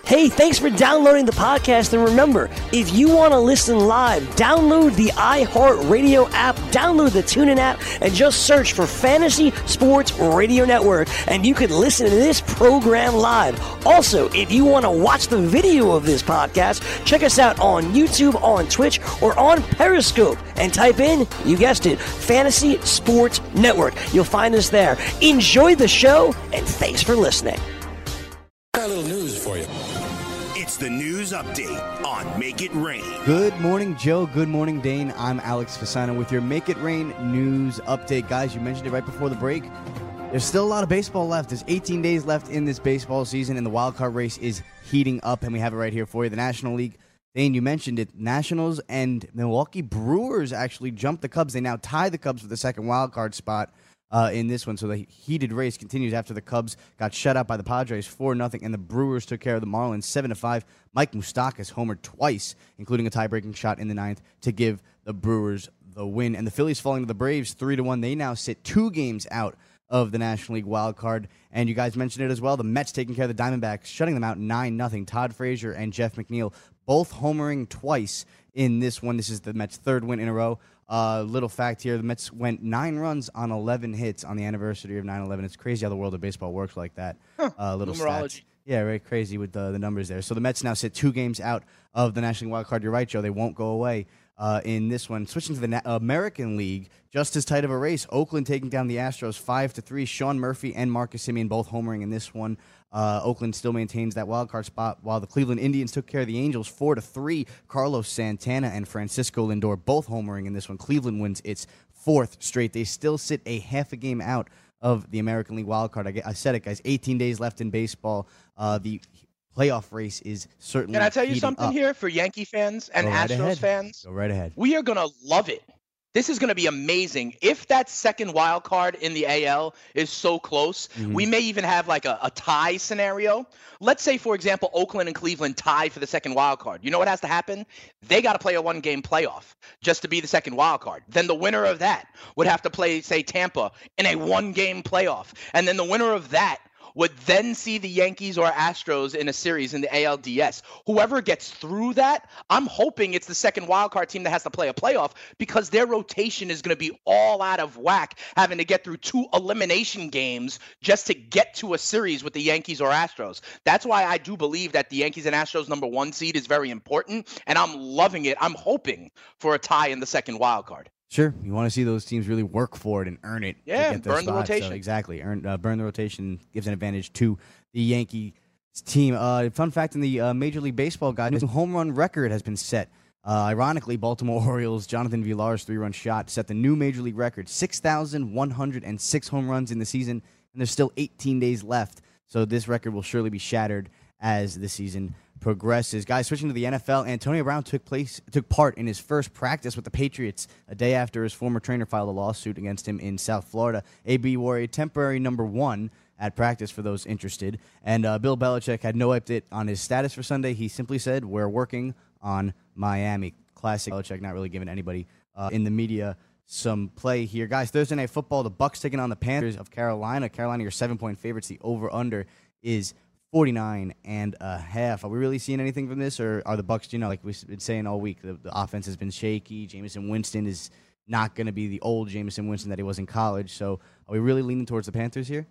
Hey, thanks for downloading the podcast. And remember, if you want to listen live, download the iHeartRadio app, download the TuneIn app, and just search for Fantasy Sports Radio Network, and you can listen to this program live. Also, if you want to watch the video of this podcast, check us out on YouTube, on Twitch, or on Periscope, and type in, you guessed it, Fantasy Sports Network. You'll find us there. Enjoy the show, and thanks for listening. Got a little news for you. It's the news update on Make It Rain. Good morning, Joe. Good morning, Dane. I'm Alex Fasano with your Make It Rain news update. Guys, you mentioned it right before the break. There's still a lot of baseball left. There's 18 days left in this baseball season, and the wild card race is heating up, and we have it right here for you. The National League, Dane, you mentioned it. Nationals and Milwaukee Brewers actually jumped the Cubs. They now tie the Cubs for the second wild card spot in this one. So the heated race continues after the Cubs got shut out by the Padres 4-0, and the Brewers took care of the Marlins 7-5. Mike Moustakas homered twice, including a tie-breaking shot in the ninth to give the Brewers the win. And the Phillies falling to the Braves 3-1. They now sit 2 games out of the National League wild card. And you guys mentioned it as well. The Mets taking care of the Diamondbacks, shutting them out 9-0. Todd Frazier and Jeff McNeil both homering twice in this one. This is the Mets' 3rd win in a row. Little fact here, the Mets went 9 runs on 11 hits on the anniversary of 9/11. It's crazy how the world of baseball works like that. Little numerology. stats. Yeah, very crazy with the numbers there. So the Mets now sit 2 games out of the National League wild card. You're right, Joe. They won't go away in this one. Switching to the American League, just as tight of a race. Oakland taking down the Astros 5-3. Sean Murphy and Marcus Semien both homering in this one. Oakland still maintains that wild card spot, while the Cleveland Indians took care of the Angels 4-3. Carlos Santana and Francisco Lindor both homering in this one. Cleveland wins its 4th straight. They still sit a half a game out of the American League wild card. I said it, guys. 18 days left in baseball. The playoff race is certainly Can I tell you something up. here for Yankee fans and Astros fans? Go right ahead. We are going to love it. This is going to be amazing. If that second wild card in the AL is so close, we may even have like a tie scenario. Let's say, for example, Oakland and Cleveland tie for the second wild card. You know what has to happen? They got to play a 1-game playoff just to be the second wild card. Then the winner of that would have to play, say, Tampa in a 1-game playoff. And then the winner of that would then see the Yankees or Astros in a series in the ALDS. Whoever gets through that, I'm hoping it's the second wildcard team that has to play a playoff, because their rotation is going to be all out of whack, having to get through 2 elimination games just to get to a series with the Yankees or Astros. That's why I do believe that the Yankees and Astros number 1 seed is very important, and I'm loving it. I'm hoping for a tie in the second wildcard. Sure, you want to see those teams really work for it and earn it. Yeah, to get their burn the spot. rotation. So exactly, burn the rotation gives an advantage to the Yankee team. Fun fact in the Major League Baseball, guys, the home run record has been set. Ironically, Baltimore Orioles' Jonathan Villar's 3-run shot set the new Major League record, 6,106 home runs in the season, and there's still 18 days left. So this record will surely be shattered as the season progresses. Guys, switching to the NFL, Antonio Brown took part in his first practice with the Patriots a day after his former trainer filed a lawsuit against him in South Florida. AB wore a temporary number 1 at practice for those interested, and Bill Belichick had no update on his status for Sunday. He simply said, "We're working on Miami." Classic Belichick, not really giving anybody in the media some play here. Guys, Thursday Night Football, the Bucs taking on the Panthers of Carolina. Carolina, your 7-point favorites. The over-under is 49.5. Are we really seeing anything from this, or are the Bucs, like we've been saying all week, the offense has been shaky. Jameson Winston is not going to be the old Jameson Winston that he was in college. So are we really leaning towards the Panthers here?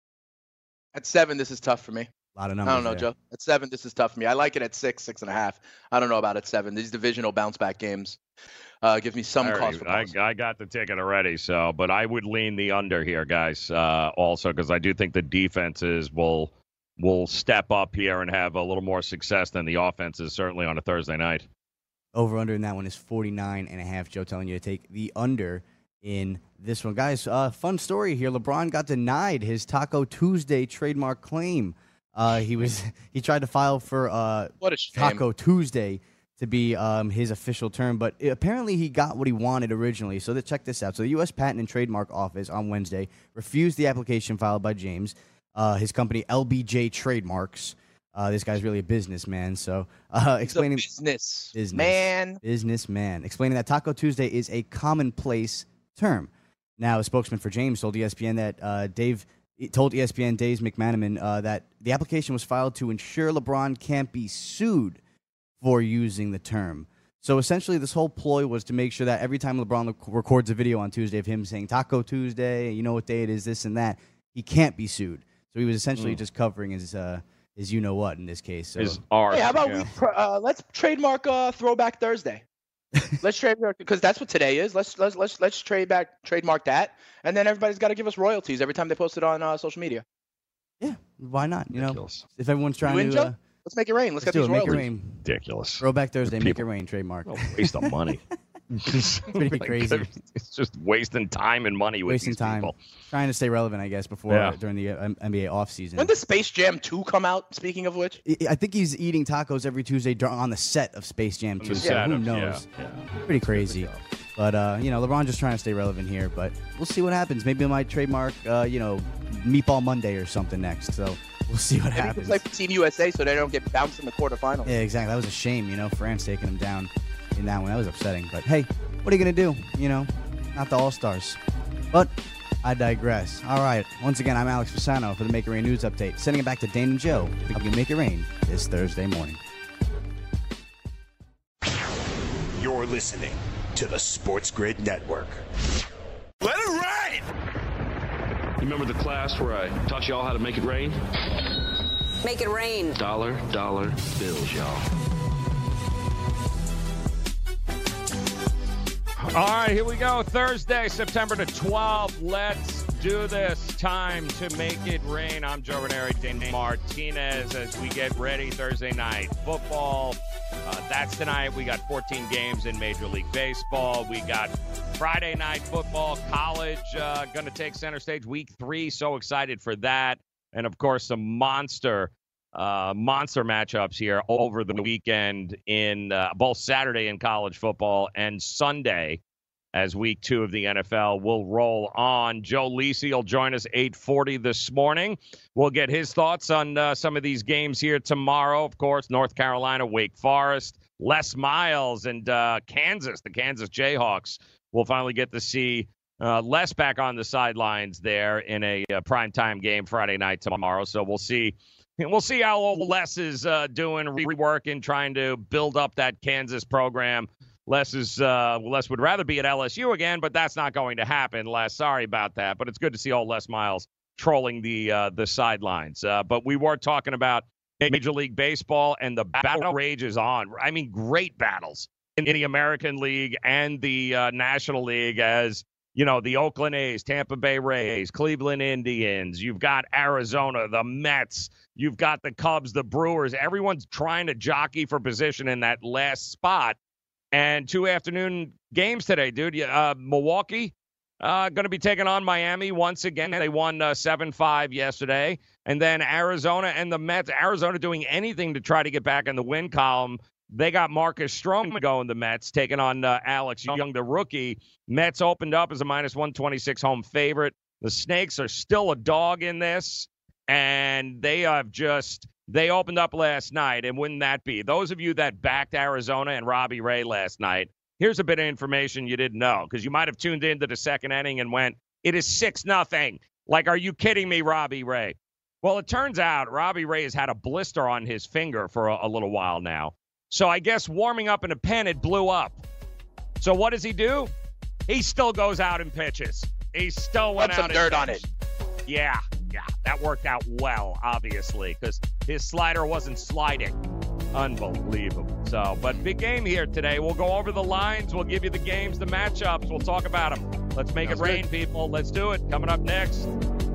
At 7, this is tough for me. A lot of numbers. I don't know, Joe. At 7, this is tough for me. I like it at 6, 6.5. I don't know about at 7. These divisional bounce back games give me some cause for pause. I got the ticket already, but I would lean the under here, guys, also, because I do think the defenses will step up here and have a little more success than the offenses, certainly on a Thursday night. Over-under in that one is 49.5. Joe telling you to take the under in this one. Guys, fun story here. LeBron got denied his Taco Tuesday trademark claim. He tried to file for what a shame. Taco Tuesday to be his official term, but apparently he got what he wanted originally. So check this out. So the U.S. Patent and Trademark Office on Wednesday refused the application filed by James, his company LBJ Trademarks. This guy's really a businessman. So explaining businessman, explaining that Taco Tuesday is a commonplace term. Now, a spokesman for James told ESPN that Dave he told ESPN Days McManaman that the application was filed to ensure LeBron can't be sued for using the term. So essentially, this whole ploy was to make sure that every time LeBron records a video on Tuesday of him saying Taco Tuesday, you know what day it is, this and that, he can't be sued. So he was essentially just covering his you know what in this case. So. His art. Hey, how about let's trademark Throwback Thursday. Let's trademark because that's what today is. Let's trademark that, and then everybody's got to give us royalties every time they post it on social media. Yeah, why not? You Ridiculous. know, if everyone's trying to. Let's make it rain. Let's get these royalties. Make it rain. Ridiculous. Throwback Thursday, make it rain, trademark. Waste of money. It's pretty crazy. It's just wasting time and money with these people. Trying to stay relevant, I guess, during the NBA offseason. When does Space Jam 2 come out, speaking of which? I think he's eating tacos every Tuesday on the set of Space Jam 2. So who knows? Yeah. Pretty crazy. But, LeBron just trying to stay relevant here. But we'll see what happens. Maybe I might trademark, Meatball Monday or something next. So we'll see what happens. Maybe play for Team USA so they don't get bounced in the quarterfinals. Yeah, exactly. That was a shame, France taking them down in that one. That was upsetting. But, hey, what are you going to do? Not the All-Stars. But I digress. All right. Once again, I'm Alex Fasano for the Make It Rain News Update. Sending it back to Dane and Joe to help you make it rain this Thursday morning. You're listening to the Sports Grid Network. Let it rain! You remember the class where I taught y'all how to make it rain? Make it rain. Dollar bills, y'all. All right, here we go. Thursday, September the 12th. Let's do this. Time to make it rain. I'm Joe Ranieri, Dane Martinez, as we get ready. Thursday night football. That's tonight. We got 14 games in Major League Baseball. We got Friday night football. College going to take center stage week 3. So excited for that. And, of course, some monster matchups here over the weekend in both Saturday in college football and Sunday as week 2 of the NFL will roll on. Joe Lisi will join us 8:40 this morning. We'll get his thoughts on some of these games here tomorrow. Of course, North Carolina, Wake Forest, Les Miles, and Kansas, the Kansas Jayhawks. We'll finally get to see Les back on the sidelines there in a primetime game Friday night tomorrow. So we'll see how old Les is doing, reworking, trying to build up that Kansas program. Les would rather be at LSU again, but that's not going to happen, Les. Sorry about that, but it's good to see old Les Miles trolling the sidelines. But we were talking about Major League Baseball, and the battle rages on. I mean, great battles in the American League and the National League as, the Oakland A's, Tampa Bay Rays, Cleveland Indians. You've got Arizona, the Mets. You've got the Cubs, the Brewers. Everyone's trying to jockey for position in that last spot. And 2 afternoon games today, dude. Milwaukee going to be taking on Miami once again. They won 7-5 yesterday. And then Arizona and the Mets. Arizona doing anything to try to get back in the win column. They got Marcus Stroman going, the Mets, taking on Alex Young, the rookie. Mets opened up as a -126 home favorite. The Snakes are still a dog in this. And they opened up last night, and wouldn't that be? Those of you that backed Arizona and Robbie Ray last night, here's a bit of information you didn't know, because you might have tuned into the second inning and went, it is 6-0. Like, are you kidding me, Robbie Ray? Well, it turns out Robbie Ray has had a blister on his finger for a little while now. So I guess warming up in a pen, it blew up. So what does he do? He still goes out and pitches. He still went out and dirt on it. Yeah, that worked out well, obviously, because his slider wasn't sliding. Unbelievable. So, but big game here today. We'll go over the lines. We'll give you the games, the matchups. We'll talk about them. Let's make it rain, people. Let's do it. Coming up next.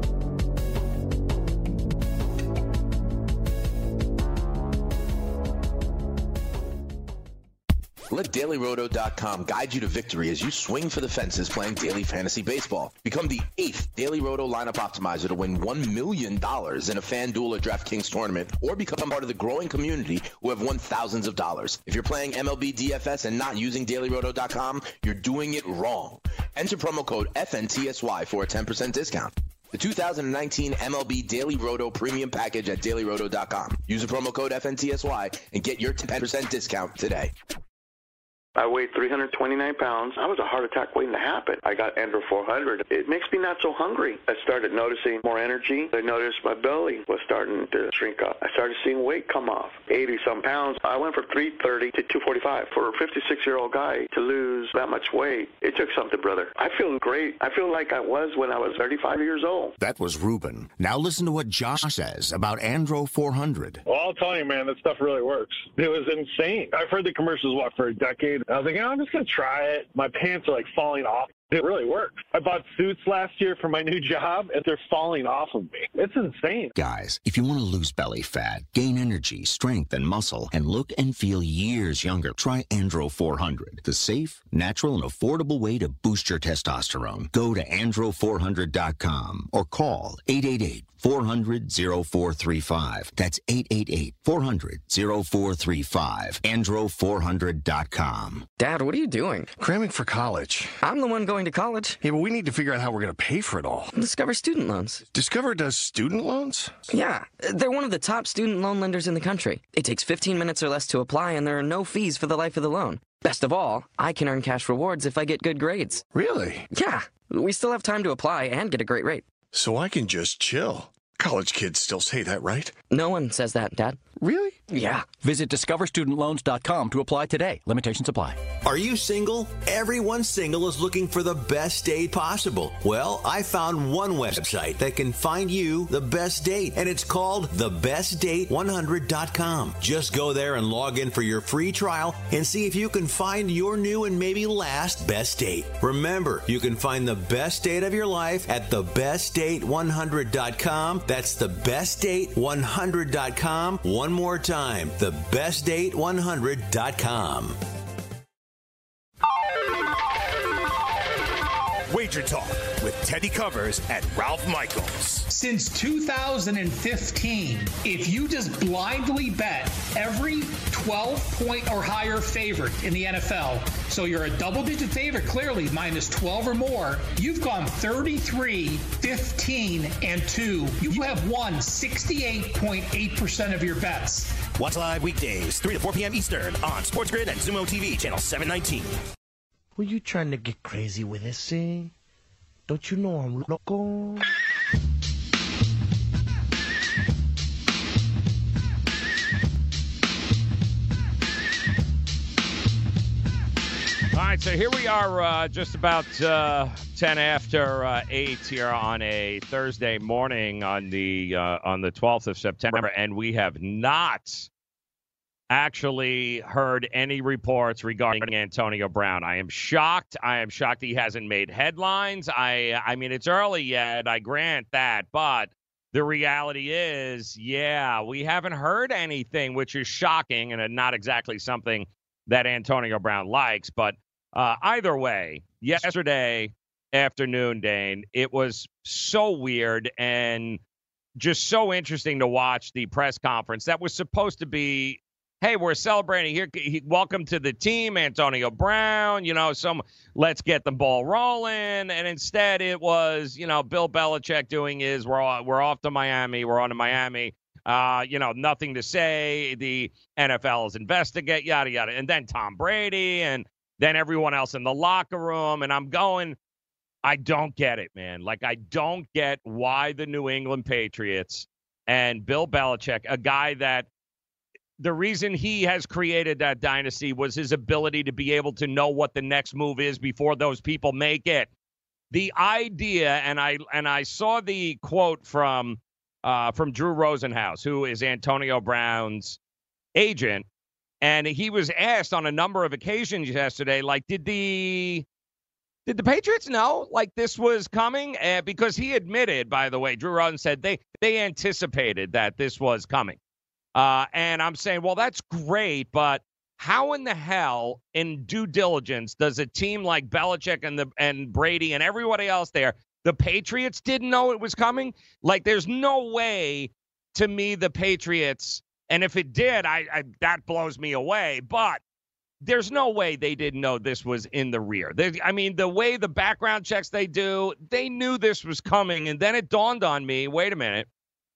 Let DailyRoto.com guide you to victory as you swing for the fences playing daily fantasy baseball. Become the 8th Daily Roto lineup optimizer to win $1 million in a FanDuel or DraftKings tournament, or become part of the growing community who have won thousands of dollars. If you're playing MLB DFS and not using DailyRoto.com, you're doing it wrong. Enter promo code FNTSY for a 10% discount. The 2019 MLB Daily Roto Premium Package at DailyRoto.com. Use the promo code FNTSY and get your 10% discount today. I weighed 329 pounds. I was a heart attack waiting to happen. I got Andro 400. It makes me not so hungry. I started noticing more energy. I noticed my belly was starting to shrink up. I started seeing weight come off, 80-some pounds. I went from 330 to 245. For a 56-year-old guy to lose that much weight, it took something, brother. I feel great. I feel like I was when I was 35 years old. That was Ruben. Now listen to what Josh says about Andro 400. Well, I'll tell you, man, that stuff really works. It was insane. I've heard the commercials, for a decade. I was like, I'm just going to try it. My pants are, like, falling off. It really works. I bought suits last year for my new job, and they're falling off of me. It's insane. Guys, if you want to lose belly fat, gain energy, strength, and muscle, and look and feel years younger, try Andro 400, the safe, natural, and affordable way to boost your testosterone. Go to andro400.com or call 888-400-0435. That's 888-400-0435. Andro400.com. Dad, what are you doing? Cramming for college. I'm the one going to college. Yeah, but we need to figure out how we're going to pay for it all. Discover Student Loans. Discover does student loans? Yeah, they're one of the top student loan lenders in the country. It takes 15 minutes or less to apply, and there are no fees for the life of the loan. Best of all, I can earn cash rewards if I get good grades. Really? Yeah, we still have time to apply and get a great rate. So I can just chill. College kids still say that, right? No one says that, Dad. Really? Yeah. Visit discoverstudentloans.com to apply today. Limitations apply. Are you single? Everyone single is looking for the best date possible. Well, I found one website that can find you the best date, and it's called thebestdate100.com. Just go there and log in for your free trial and see if you can find your new and maybe last best date. Remember, you can find the best date of your life at thebestdate100.com. That's thebestdate100.com. One more time, thebestdate100.com. Wager Talk with Teddy Covers and Ralph Michaels. Since 2015, if you just blindly bet every 12-point or higher favorite in the NFL, so you're a double-digit favorite, clearly, minus 12 or more, you've gone 33, 15, and 2. You have won 68.8% of your bets. Watch live weekdays, 3 to 4 p.m. Eastern on Sports Grid and Zumo TV, channel 719. Were you trying to get crazy with this thing? Don't you know I'm loco? All right, so here we are just about 10 after 8 here on a Thursday morning on the 12th of September, and we have not actually heard any reports regarding Antonio Brown. I am shocked. I am shocked he hasn't made headlines. I mean, it's early yet, I grant that, but the reality is, yeah, we haven't heard anything, which is shocking and not exactly something that Antonio Brown likes. But either way, yesterday afternoon, Dane, it was so weird and just so interesting to watch the press conference that was supposed to be, hey, we're celebrating here. Welcome to the team, Antonio Brown. Let's get the ball rolling. And instead, it was, Bill Belichick doing his. We're off to Miami. We're on to Miami. Nothing to say. The NFL is investigate, yada yada. And then Tom Brady, and then everyone else in the locker room. And I'm going, I don't get it, man. Like, I don't get why the New England Patriots and Bill Belichick, a guy that, the reason he has created that dynasty was his ability to be able to know what the next move is before those people make it. The idea, and I saw the quote from Drew Rosenhaus, who is Antonio Brown's agent, and he was asked on a number of occasions yesterday, like, did the Patriots know like this was coming? Because he admitted, by the way, Drew Rosen said they anticipated that this was coming. And I'm saying, well, that's great, but how in the hell in due diligence does a team like Belichick and Brady and everybody else there, the Patriots didn't know it was coming? Like, there's no way to me the Patriots, and if it did, I that blows me away, but there's no way they didn't know this was in the rear. The way the background checks they do, they knew this was coming, and then it dawned on me, wait a minute.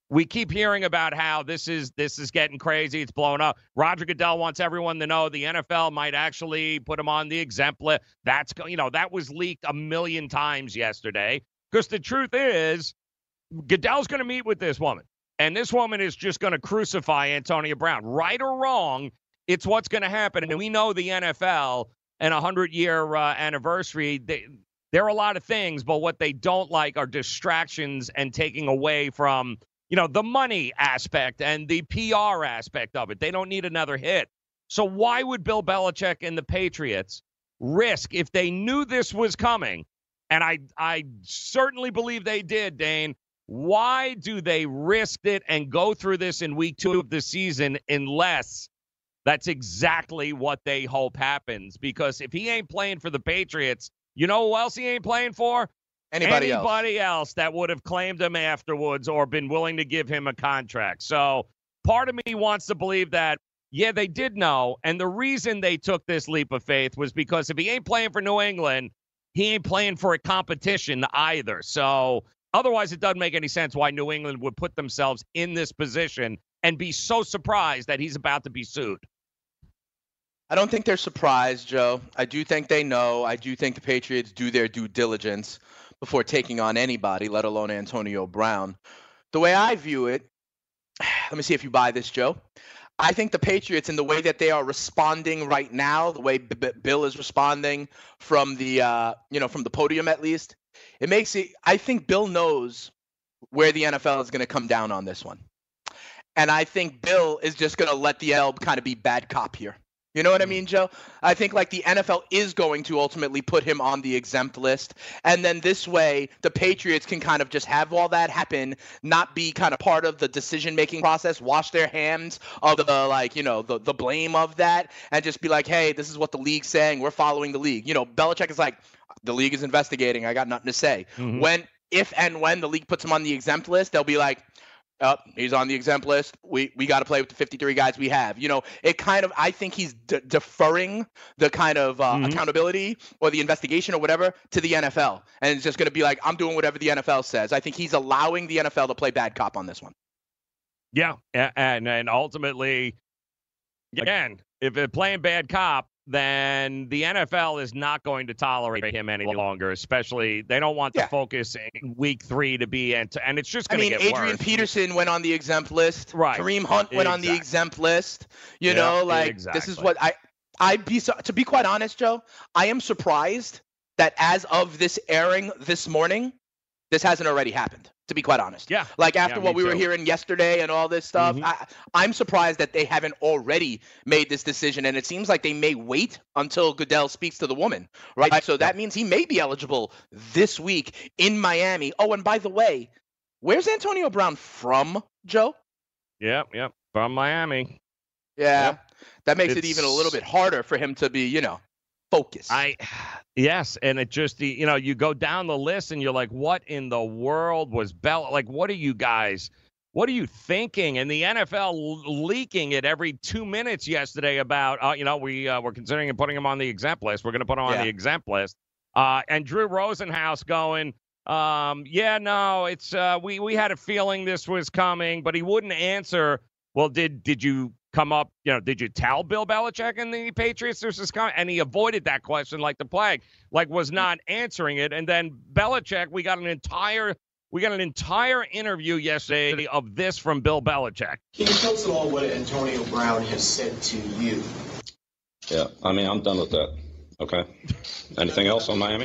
we keep hearing about how this is getting crazy. It's blowing up. Roger Goodell wants everyone to know the NFL might actually put him on the exempt list. That was leaked a million times yesterday. Because the truth is, Goodell's going to meet with this woman. And this woman is just going to crucify Antonio Brown. Right or wrong, it's what's going to happen. And we know the NFL and 100-year anniversary, there are a lot of things, but what they don't like are distractions and taking away from, the money aspect and the PR aspect of it. They don't need another hit. So why would Bill Belichick and the Patriots risk, if they knew this was coming, and I certainly believe they did, Dane, why do they risk it and go through this in week 2 of the season unless that's exactly what they hope happens? Because if he ain't playing for the Patriots, you know who else he ain't playing for? Anybody else that would have claimed him afterwards or been willing to give him a contract. So part of me wants to believe that, yeah, they did know. And the reason they took this leap of faith was because if he ain't playing for New England, he ain't playing for a competition either. So otherwise, it doesn't make any sense why New England would put themselves in this position and be so surprised that he's about to be sued. I don't think they're surprised, Joe. I do think they know. I do think the Patriots do their due diligence before taking on anybody, let alone Antonio Brown. The way I view it, let me see if you buy this, Joe. I think the Patriots, in the way that they are responding right now, the way Bill is responding from the from the podium at least, it makes it. I think Bill knows where the NFL is going to come down on this one, and I think Bill is just going to let the NFL kind of be bad cop here. You know what I mean, Joe? I think like the NFL is going to ultimately put him on the exempt list. And then this way, the Patriots can kind of just have all that happen, not be kind of part of the decision-making process, wash their hands of the blame of that, and just be like, hey, this is what the league's saying. We're following the league. Belichick is like, the league is investigating. I got nothing to say. Mm-hmm. If and when the league puts him on the exempt list, they'll be like, oh, he's on the exempt list. We got to play with the 53 guys we have. It kind of, I think he's deferring the kind of accountability or the investigation or whatever to the NFL. And it's just going to be like, I'm doing whatever the NFL says. I think he's allowing the NFL to play bad cop on this one. Yeah. And ultimately, again, if they're playing bad cop, then the NFL is not going to tolerate him any longer, especially they don't want the focus in week 3 to be, and it's just going to get worse. Adrian Peterson went on the exempt list. Right. Kareem Hunt went on the exempt list. This is what to be quite honest, Joe, I am surprised that as of this airing this morning, this hasn't already happened. To be quite honest. Yeah. After what we were hearing yesterday and all this stuff, I'm surprised that they haven't already made this decision. And it seems like they may wait until Goodell speaks to the woman, right? So that means he may be eligible this week in Miami. Oh, and by the way, where's Antonio Brown from, Joe? Yep. From Miami. Yeah. Yep. That makes it even a little bit harder for him to be, focused. Yes, and it just, you go down the list and you're like, what in the world was Bell? Like, what are you thinking? And the NFL leaking it every 2 minutes yesterday about, we're considering putting him on the exempt list. We're going to put him on the exempt list. And Drew Rosenhaus going, we had a feeling this was coming, but he wouldn't answer. Well, did you come up, did you tell Bill Belichick and the Patriots this is coming? And he avoided that question like the plague, was not answering it. And then Belichick, we got an entire interview yesterday of this from Bill Belichick. Can you tell us at all what Antonio Brown has said to you? Yeah, I'm done with that. Okay. Anything else on Miami?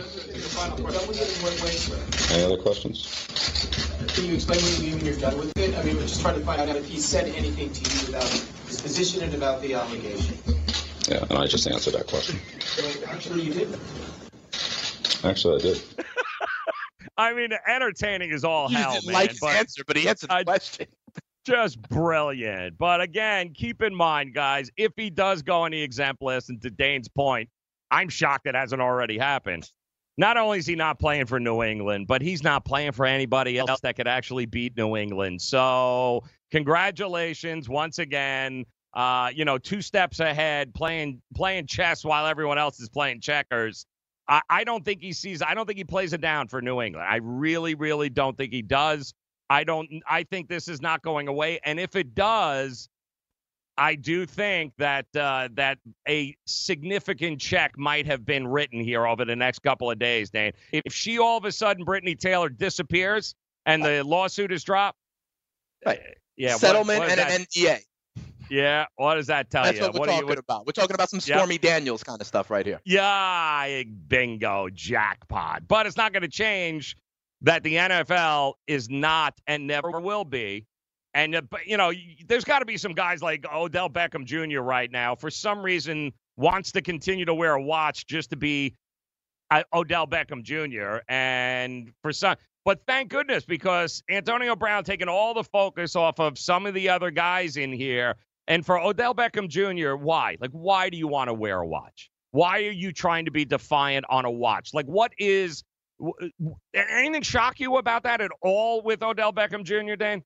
Any other questions? Can you explain what you mean when you're done with it? We're just trying to find out if he said anything to you about his position and about the allegation. Yeah, and I just answered that question. Actually, you didn't. Actually, I did. Entertaining is all hell, man. Like his answer, but he answered the question. Just brilliant. But again, keep in mind, guys, if he does go on the exempt list, and to Dane's point, I'm shocked it hasn't already happened. Not only is he not playing for New England, but he's not playing for anybody else that could actually beat New England. So congratulations once again. 2 steps ahead, playing chess while everyone else is playing checkers. I don't think he plays it down for New England. I really, really don't think he does. I think this is not going away. And if it does, I do think that that a significant check might have been written here over the next couple of days, Dane. If she all of a sudden, Brittany Taylor, disappears and the lawsuit is dropped, yeah, settlement what and an NDA. Yeah, what does that tell you? That's what we're talking about. We're talking about some Stormy Daniels kind of stuff right here. Yeah, bingo, jackpot. But it's not going to change that the NFL is not and never will be. And, there's got to be some guys like Odell Beckham Jr. right now, for some reason, wants to continue to wear a watch just to be Odell Beckham Jr. And for some, but thank goodness, because Antonio Brown taking all the focus off of some of the other guys in here. And for Odell Beckham Jr., why? Like, why do you want to wear a watch? Why are you trying to be defiant on a watch? Like, anything shock you about that at all with Odell Beckham Jr., Dane?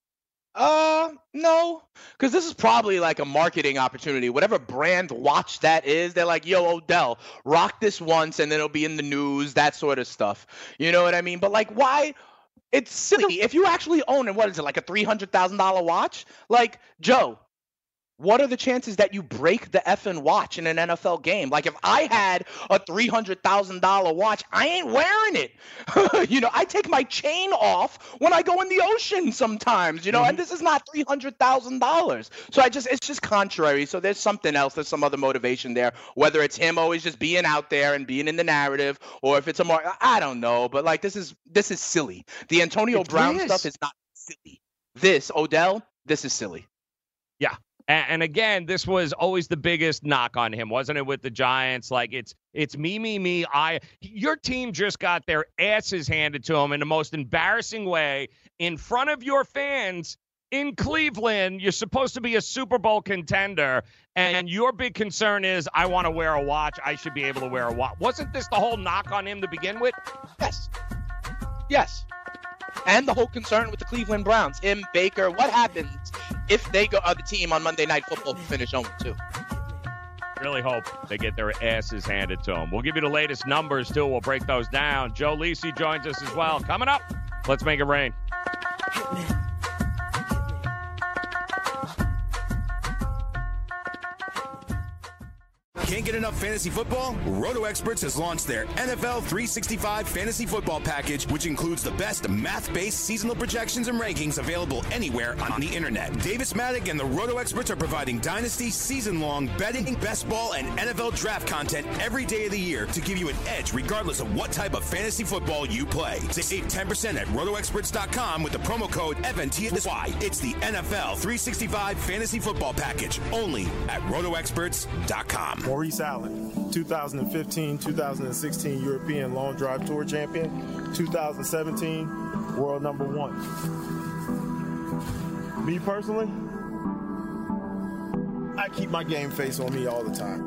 No, because this is probably like a marketing opportunity. Whatever brand watch that is, they're like, yo, Odell, rock this once and then it'll be in the news, that sort of stuff. You know what I mean? But like, why? It's silly. If you actually own it, what is it, like a $300,000 watch? Like, Joe, what are the chances that you break the effing watch in an NFL game? Like, if I had a $300,000 watch, I ain't wearing it. I take my chain off when I go in the ocean sometimes, and this is not $300,000. So it's just contrary. So there's something else. There's some other motivation there, whether it's him always just being out there and being in the narrative, or if it's I don't know. But like, this is silly. The Antonio Brown stuff is not silly. Odell, this is silly. Yeah. And again, this was always the biggest knock on him, wasn't it, with the Giants? Like, it's me. Your team just got their asses handed to them in the most embarrassing way in front of your fans in Cleveland. You're supposed to be a Super Bowl contender, and your big concern is, I want to wear a watch. I should be able to wear a watch. Wasn't this the whole knock on him to begin with? Yes. And the whole concern with the Cleveland Browns, him, Baker, what happens if they go the team on Monday Night Football to finish 0-2? Really hope they get their asses handed to them. We'll give you the latest numbers, too. We'll break those down. Joe Lisi joins us as well. Coming up, let's make it rain. Can't get enough fantasy football? Roto Experts has launched their NFL 365 Fantasy Football Package, which includes the best math-based seasonal projections and rankings available anywhere on the internet. Davis Maddock and the Roto Experts are providing Dynasty season-long betting, best ball, and NFL draft content every day of the year to give you an edge regardless of what type of fantasy football you play. Save 10% at RotoExperts.com with the promo code FNTSY. It's the NFL 365 Fantasy Football Package, only at RotoExperts.com. Maurice Allen, 2015-2016 European Long Drive Tour champion, 2017 world number 1. Me personally, I keep my game face on me all the time.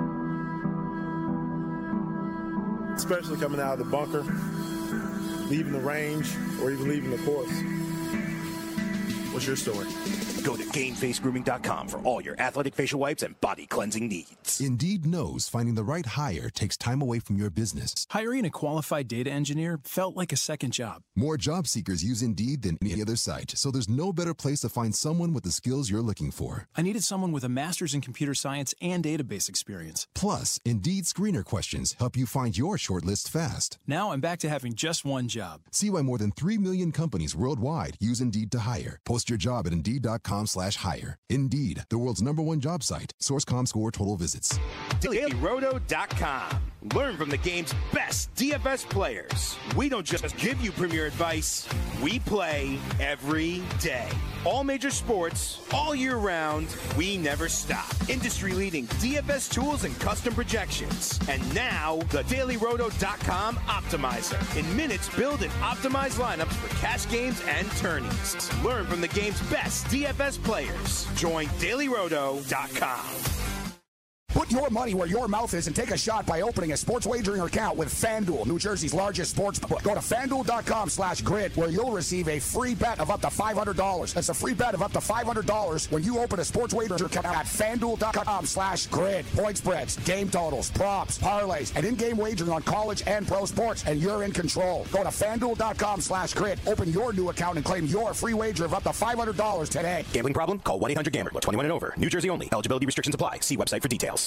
Especially coming out of the bunker, leaving the range, or even leaving the course. What's your story? Go to GameFaceGrooming.com for all your athletic facial wipes and body cleansing needs. Indeed knows finding the right hire takes time away from your business. Hiring a qualified data engineer felt like a second job. More job seekers use Indeed than any other site, so there's no better place to find someone with the skills you're looking for. I needed someone with a master's in computer science and database experience. Plus, Indeed screener questions help you find your shortlist fast. Now I'm back to having just one job. See why more than 3 million companies worldwide use Indeed to hire. Post your job at Indeed.com/hire. Indeed, the world's #1 job site. Source.com score total visits. DailyRoto.com. Learn from the game's best DFS players. We don't just give you premier advice. We play every day. All major sports, all year round, we never stop. Industry-leading DFS tools and custom projections. And now, the DailyRoto.com Optimizer. In minutes, build and optimize lineups for cash games and tourneys. Learn from the game's best DFS players. Join DailyRoto.com. Put your money where your mouth is and take a shot by opening a sports wagering account with FanDuel, New Jersey's largest sports book. Go to FanDuel.com/grid where you'll receive a free bet of up to $500. That's a free bet of up to $500 when you open a sports wagering account at FanDuel.com/grid. Point spreads, game totals, props, parlays, and in-game wagering on college and pro sports, and you're in control. Go to FanDuel.com/grid. Open your new account and claim your free wager of up to $500 today. Gambling problem? Call 1-800-GAMBLER. 21 and over. New Jersey only. Eligibility restrictions apply. See website for details.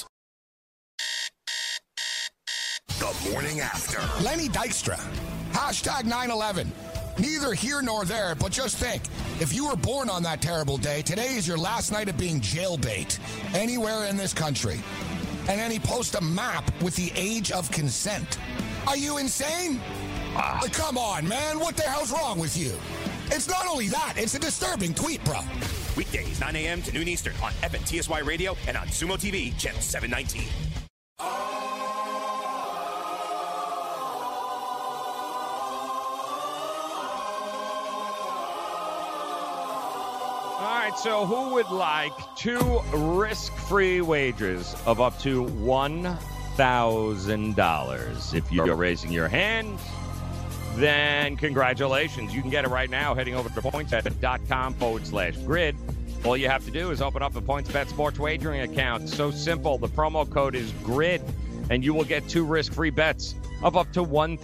The morning after. Lenny Dykstra. Hashtag 9/11. Neither here nor there, but just think. If you were born on that terrible day, today is your last night of being jailbait anywhere in this country. And then he posts a map with the age of consent. Are you insane? Come on, man. What the hell's wrong with you? It's not only that, it's a disturbing tweet, bro. Weekdays, 9 a.m. to noon Eastern on FNTSY Radio and on Sumo TV, channel 719. All right, so who would like 2 risk-free wagers of up to $1,000? If you're raising your hand, then congratulations. You can get it right now heading over to pointsbet.com/grid. All you have to do is open up a PointsBet sports wagering account. So simple. The promo code is GRID, and you will get 2 risk-free bets of up to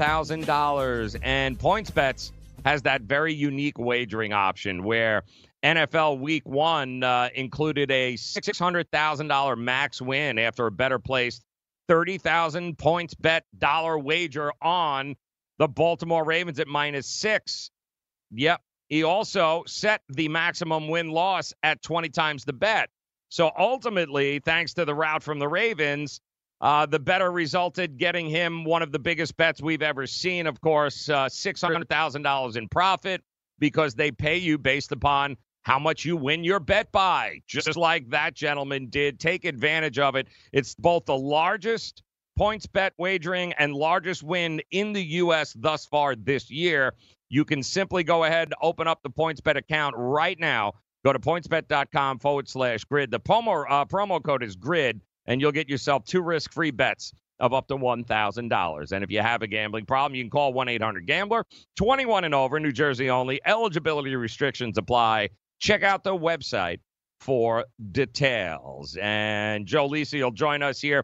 $1,000. And PointsBet has that very unique wagering option where NFL Week 1 included a $600,000 max win after a better placed 30,000 PointsBet dollar wager on the Baltimore Ravens at -6. Yep. He also set the maximum win-loss at 20 times the bet. So ultimately, thanks to the route from the Ravens, the better resulted getting him one of the biggest bets we've ever seen. Of course, $600,000 in profit because they pay you based upon how much you win your bet by, just like that gentleman did. Take advantage of it. It's both the largest PointsBet wagering and largest win in the U.S. thus far this year. You can simply go ahead and open up the PointsBet account right now. Go to pointsbet.com/grid. The promo code is GRID, and you'll get yourself 2 risk-free bets of up to $1,000. And if you have a gambling problem, you can call 1-800-GAMBLER. 21 and over, New Jersey only. Eligibility restrictions apply. Check out the website for details. And Joe Lisi will join us here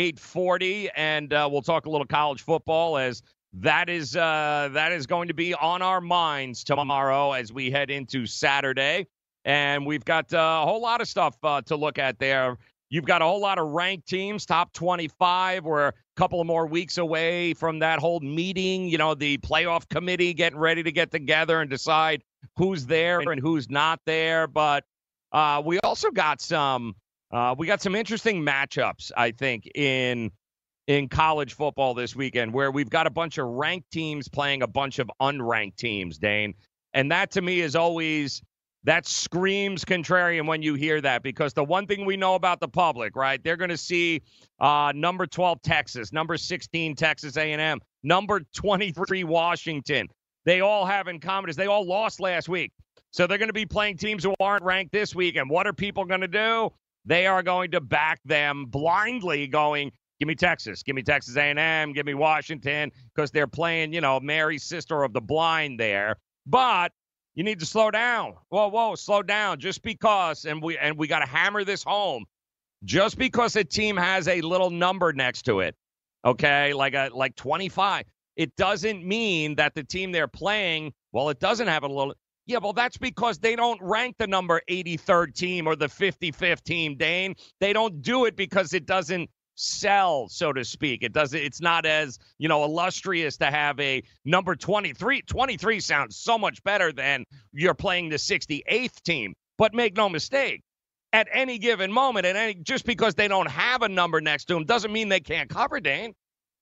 8:40, and we'll talk a little college football as that is going to be on our minds tomorrow as we head into Saturday. And we've got a whole lot of stuff to look at there. You've got a whole lot of ranked teams, top 25. We're a couple of more weeks away from that whole meeting, you know, the playoff committee getting ready to get together and decide who's there and who's not there. But we also got some interesting matchups, I think, in college football this weekend, where we've got a bunch of ranked teams playing a bunch of unranked teams, Dane. And that, to me, is always, that screams contrarian when you hear that, because the one thing we know about the public, right, they're going to see number 12 Texas, number 16 Texas A&M, number 23 Washington. They all have in common is they all lost last week. So they're going to be playing teams who aren't ranked this week. And what are people going to do? They are going to back them blindly, going, give me Texas A&M, give me Washington, because they're playing, you know, Mary's sister of the blind there. But you need to slow down. Whoa, slow down. Just because, and we got to hammer this home, just because a team has a little number next to it, okay, like 25, it doesn't mean that the team they're playing, well, it doesn't have a little. Yeah, well, that's because they don't rank the number 83rd team or the 55th team, Dane. They don't do it because it doesn't sell, so to speak. It's not as, you know, illustrious to have a number 23. 23 sounds so much better than you're playing the 68th team. But make no mistake, at any given moment, just because they don't have a number next to them doesn't mean they can't cover, Dane.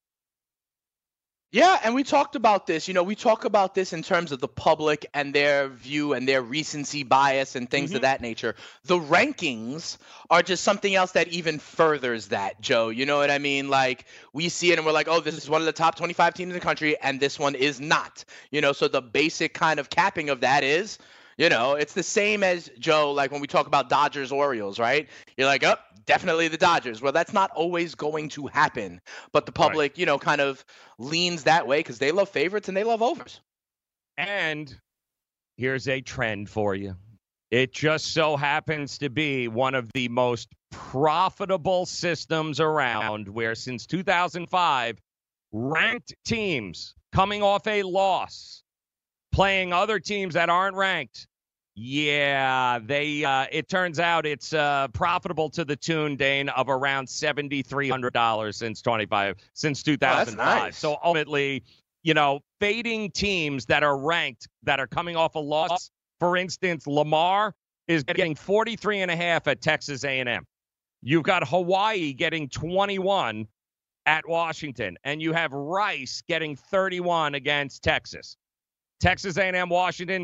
Yeah, and we talked about this. You know, we talk about this in terms of the public and their view and their recency bias and things of that nature. The rankings are just something else that even furthers that, Joe. You know what I mean? Like, we see it and we're like, oh, this is one of the top 25 teams in the country, and this one is not. You know, so the basic kind of capping of that is, You know, it's the same as, Joe, like when we talk about Dodgers, Orioles, right? You're like, oh, definitely the Dodgers. Well, that's not always going to happen. But the public, you know, kind of leans that way because they love favorites and they love overs. And here's a trend for you. It just so happens to be one of the most profitable systems around, where since 2005, ranked teams coming off a loss, playing other teams that aren't ranked, it turns out it's profitable to the tune, Dane, of around $7,300 since 2005. Oh, that's nice. So ultimately, you know, fading teams that are ranked, that are coming off a loss. For instance, Lamar is getting 43.5 at Texas A&M. You've got Hawaii getting 21 at Washington, and you have Rice getting 31 against Texas. Texas A&M, Washington,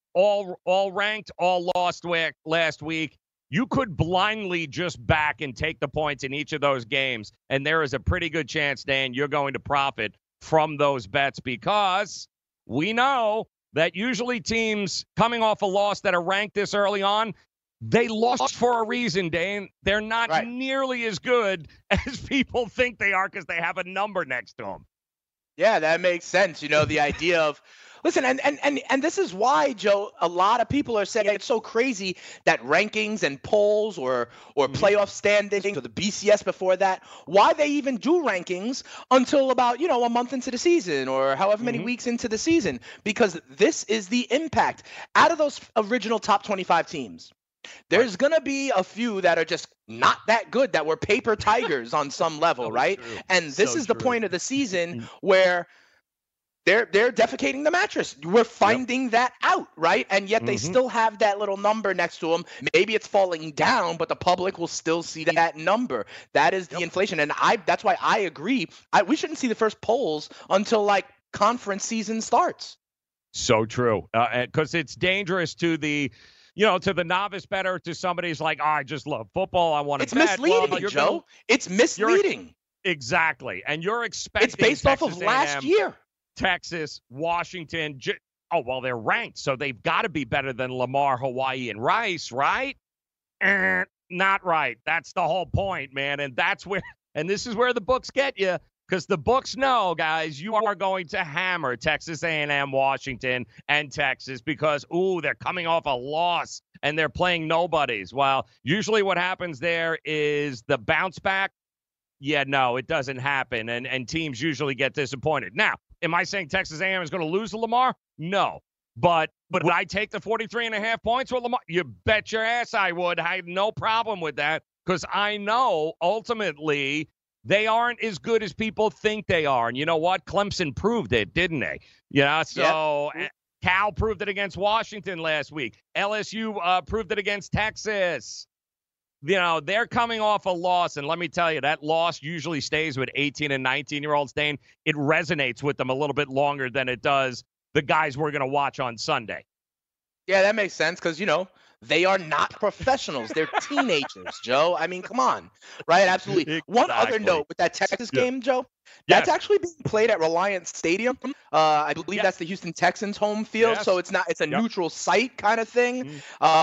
all ranked, all lost last week. You could blindly just back and take the points in each of those games, and there is a pretty good chance, Dan, you're going to profit from those bets, because we know that usually teams coming off a loss that are ranked this early on, they lost for a reason, Dane. They're not nearly as good as people think they are because they have a number next to them. Yeah, that makes sense. You know, the idea of, listen, and this is why, Joe, a lot of people are saying it's so crazy that rankings and polls or playoff standings or the BCS before that, why they even do rankings until about, you know, a month into the season or however many weeks into the season, because this is the impact. Out of those original top 25 teams, there's going to be a few that are just not that good, that were paper tigers on some level, right? True. And this is the point of the season where they're defecating the mattress. We're finding that out, right? And yet they still have that little number next to them. Maybe it's falling down, but the public will still see that number. That is the inflation. And that's why I agree. We shouldn't see the first polls until like conference season starts. So true. Because it's dangerous to the, you know, to the novice bettor, to somebody who's like, oh, I just love football. I want to bet. It's misleading, Joe. It's misleading. Exactly. And you're expecting it's based Texas off of last year. Texas, Washington. They're ranked, so they've got to be better than Lamar, Hawaii, and Rice, right? Not right. That's the whole point, man. And this is where the books get you. Because the books know, guys, you are going to hammer Texas A&M, Washington, and Texas because, they're coming off a loss and they're playing nobodies. Well, usually what happens there is the bounce back. Yeah, no, it doesn't happen, and teams usually get disappointed. Now, am I saying Texas A&M is going to lose to Lamar? No. But would I take the 43.5 points with Lamar? You bet your ass I would. I have no problem with that because I know ultimately – they aren't as good as people think they are. And you know what? Clemson proved it, didn't they? Yeah, so Cal proved it against Washington last week. LSU proved it against Texas. You know, they're coming off a loss. And let me tell you, that loss usually stays with 18 and 19-year-olds, Dane. It resonates with them a little bit longer than it does the guys we're going to watch on Sunday. Yeah, that makes sense because, you know, they are not professionals. They're teenagers, Joe. I mean, come on. Right? Absolutely. Exactly. One other note with that Texas game, Joe, that's actually being played at Reliant Stadium. I believe that's the Houston Texans home field. So it's a neutral site kind of thing.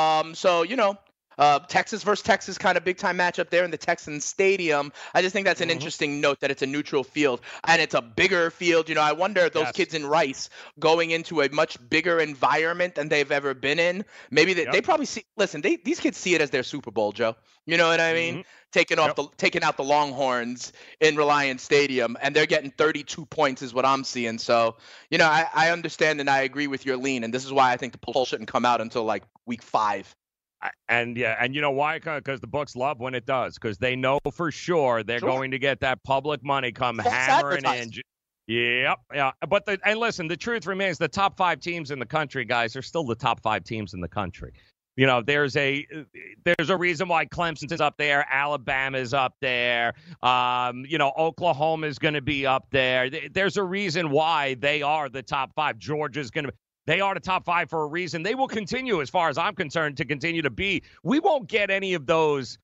So, you know, Texas versus Texas kind of big time matchup there in the Texans stadium. I just think that's an interesting note that it's a neutral field and it's a bigger field. You know, I wonder if those kids in Rice going into a much bigger environment than they've ever been in. Maybe they probably see, listen, these kids see it as their Super Bowl, Joe. You know what I mean? Taking out the Longhorns in Reliant Stadium, and they're getting 32 points is what I'm seeing. So, you know, I understand and I agree with your lean, and this is why I think the poll shouldn't come out until like week 5. And you know why? Because the books love when it does, because they know for sure they're going to get that public money come hammering in. Yeah. But listen, the truth remains the top 5 teams in the country, guys, are still the top 5 teams in the country. You know, there's a reason why Clemson's up there, Alabama's up there, you know, Oklahoma is going to be up there. There's a reason why they are the top 5. Georgia's going to be. They are the top 5 for a reason. They will continue, as far as I'm concerned, to continue to be. We won't get any of those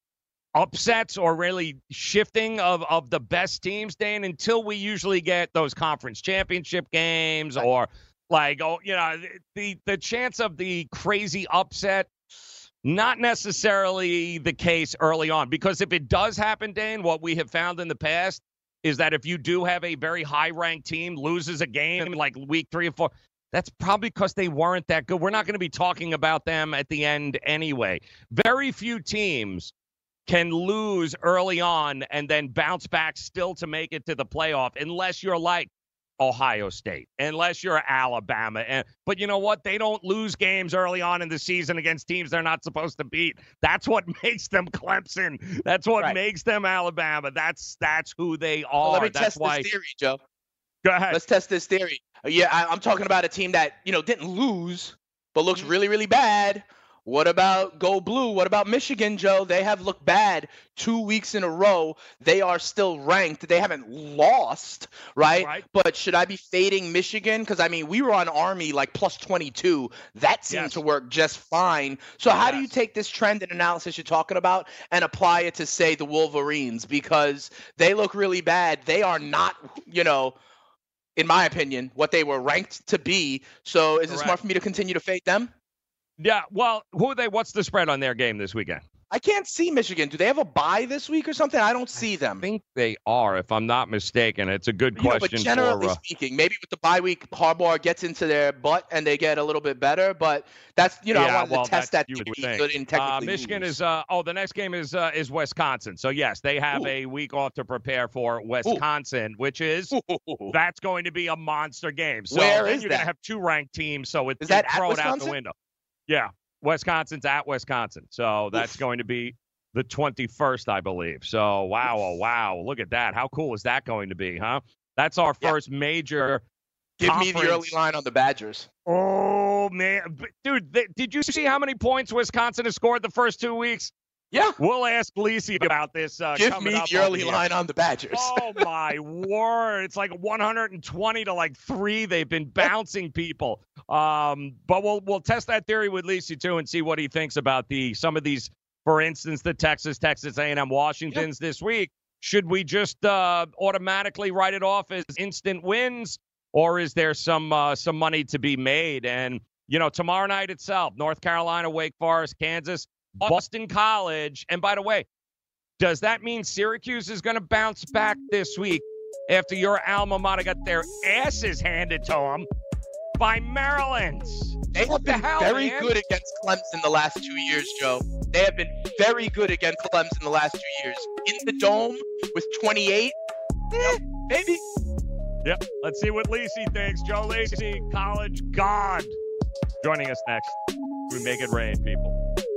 upsets or really shifting of the best teams, Dan, until we usually get those conference championship games or Like, the chance of the crazy upset, not necessarily the case early on. Because if it does happen, Dane, what we have found in the past is that if you do have a very high-ranked team loses a game like week 3 or 4, that's probably because they weren't that good. We're not going to be talking about them at the end anyway. Very few teams can lose early on and then bounce back still to make it to the playoff unless you're like Ohio State, unless you're Alabama. But you know what? They don't lose games early on in the season against teams they're not supposed to beat. That's what makes them Clemson. That's what makes them Alabama. That's who they are. Well, let me That's test this theory, Joe. Go ahead. Let's test this theory. Yeah, I'm talking about a team that, didn't lose, but looks really, really bad. What about Go Blue? What about Michigan, Joe? They have looked bad 2 weeks in a row. They are still ranked. They haven't lost, right? But should I be fading Michigan? Because, we were on Army like plus 22. That seemed to work just fine. So how do you take this trend and analysis you're talking about and apply it to, say, the Wolverines? Because they look really bad. They are not, in my opinion, what they were ranked to be. So is it smart for me to continue to fade them? Yeah, well, who are they? What's the spread on their game this weekend? I can't see Michigan. Do they have a bye this week or something? I don't see them. I think they are, if I'm not mistaken. It's a good question. But generally speaking, maybe with the bye week, Harbaugh gets into their butt and they get a little bit better. But that's, I wanted to test that. Michigan is, the next game is Wisconsin. So, yes, they have a week off to prepare for Wisconsin, which is, that's going to be a monster game. So where is you're that? going to have 2 ranked teams. So it's throw it Wisconsin? out the window. Yeah. Wisconsin's at Wisconsin. So that's going to be the 21st, I believe. So, wow. Look at that. How cool is that going to be, huh? That's our first major Give me the early line on the Badgers. Oh, man. Dude, did you see how many points Wisconsin has scored the first 2 weeks? Yeah. We'll ask Lisi about this. Give me the early line on the Badgers. Oh, my word. It's like 120 to 3. They've been bouncing people. But we'll test that theory with Lisi, too, and see what he thinks about some of these, for instance, the Texas A&M Washingtons this week. Should we just automatically write it off as instant wins, or is there some money to be made? And, tomorrow night itself, North Carolina, Wake Forest, Kansas, Boston College. And by the way, does that mean Syracuse is going to bounce back this week after your alma mater got their asses handed to them by Maryland? They have been very good against Clemson the last 2 years, Joe. They have been very good against Clemson the last 2 years. In the Dome with 28, maybe. Yep. Let's see what Lisi thinks. Joe Lacey, college god, joining us next. We make it rain, people.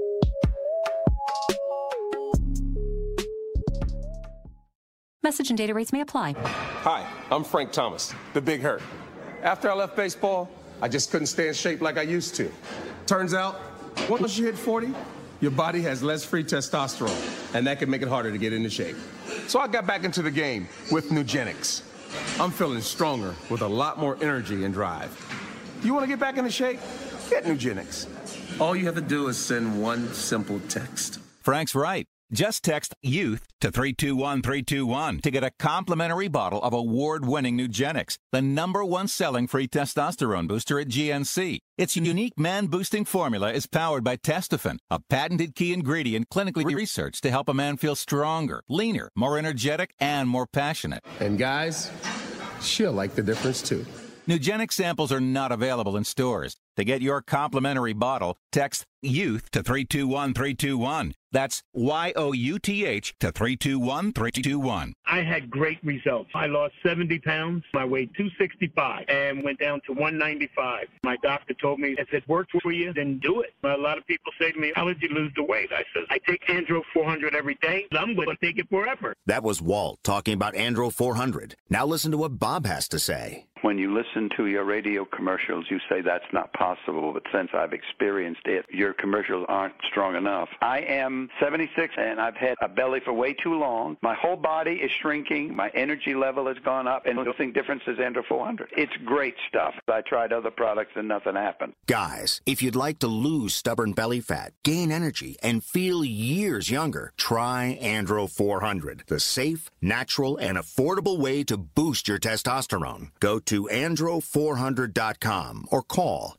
Message and data rates may apply. Hi, I'm Frank Thomas, the Big Hurt. After I left baseball, I just couldn't stay in shape like I used to. Turns out, once you hit 40, your body has less free testosterone, and that can make it harder to get into shape. So I got back into the game with Nugenics. I'm feeling stronger with a lot more energy and drive. You want to get back into shape? Get Nugenics. All you have to do is send one simple text. Frank's right. Just text YOUTH to 321-321 to get a complimentary bottle of award-winning Nugenics, the #1 selling free testosterone booster at GNC. Its unique man-boosting formula is powered by Testofen, a patented key ingredient clinically researched to help a man feel stronger, leaner, more energetic, and more passionate. And guys, she'll like the difference too. Nugenics samples are not available in stores. To get your complimentary bottle, text YOUTH to 321-321. That's YOUTH to 321-321. I had great results. I lost 70 pounds. I weighed 265 and went down to 195. My doctor told me, if it worked for you, then do it. A lot of people say to me, how did you lose the weight? I said, I take Andro 400 every day. I'm going to take it forever. That was Walt talking about Andro 400. Now listen to what Bob has to say. When you listen to your radio commercials, you say that's not possible, but since I've experienced it, you're your commercials aren't strong enough. I am 76 and I've had a belly for way too long. My whole body is shrinking. My energy level has gone up, and the thing difference is Andro 400. It's great stuff. I tried other products and nothing happened. Guys, if you'd like to lose stubborn belly fat, gain energy, and feel years younger, try Andro 400, the safe, natural, and affordable way to boost your testosterone. Go to andro400.com or call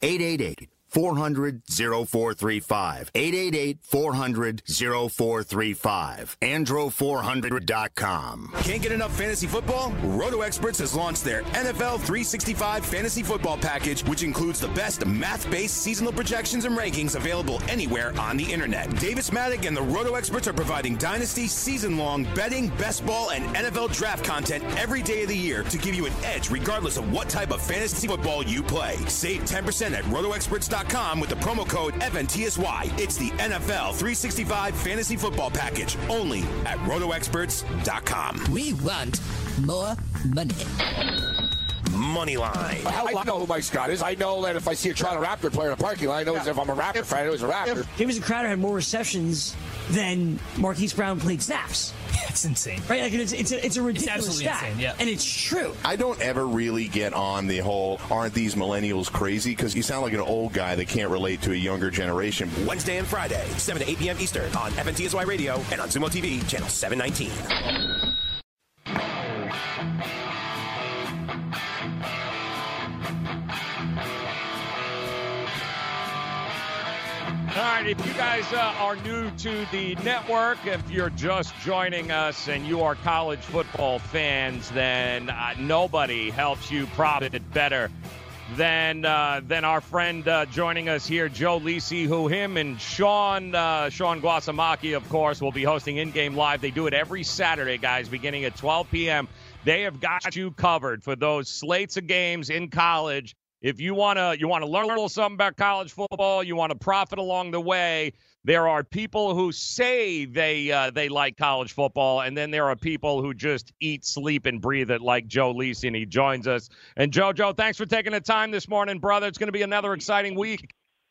888-400-0435. 888-400-0435. Andro400.com. Can't get enough fantasy football? Roto Experts has launched their NFL 365 fantasy football package, which includes the best math-based seasonal projections and rankings available anywhere on the internet. Davis Maddock and the Roto Experts are providing dynasty, season-long betting, best ball, and NFL draft content every day of the year to give you an edge regardless of what type of fantasy football you play. Save 10% at rotoexperts.com with the promo code FNTSY. It's the NFL 365 Fantasy Football Package, only at rotoexperts.com. We want more money. Moneyline. I know who Mike Scott is. I know that if I see a Toronto Raptor player in the parking lot, I know if I'm a Raptor fan, I know he's a Raptor. If Jamison Crowder had more receptions than Marquise Brown played snaps. It's insane. Right? Like it's a ridiculous absolutely stat. insane, yeah. And it's true. I don't ever really get on the whole, aren't these millennials crazy? Because you sound like an old guy that can't relate to a younger generation. Wednesday and Friday, 7 to 8 p.m. Eastern on FNTSY Radio and on Sumo TV, channel 719. All right, if you guys are new to the network, if you're just joining us and you are college football fans, then nobody helps you profit better than our friend joining us here, Joe Lisi, who him and Sean Guasamaki, of course, will be hosting In-Game Live. They do it every Saturday, guys, beginning at 12 p.m. They have got you covered for those slates of games in college. If you want to learn a little something about college football, you want to profit along the way, there are people who say they like college football, and then there are people who just eat, sleep, and breathe it like Joe Lisi, and he joins us. And Joe, thanks for taking the time this morning, brother. It's going to be another exciting week.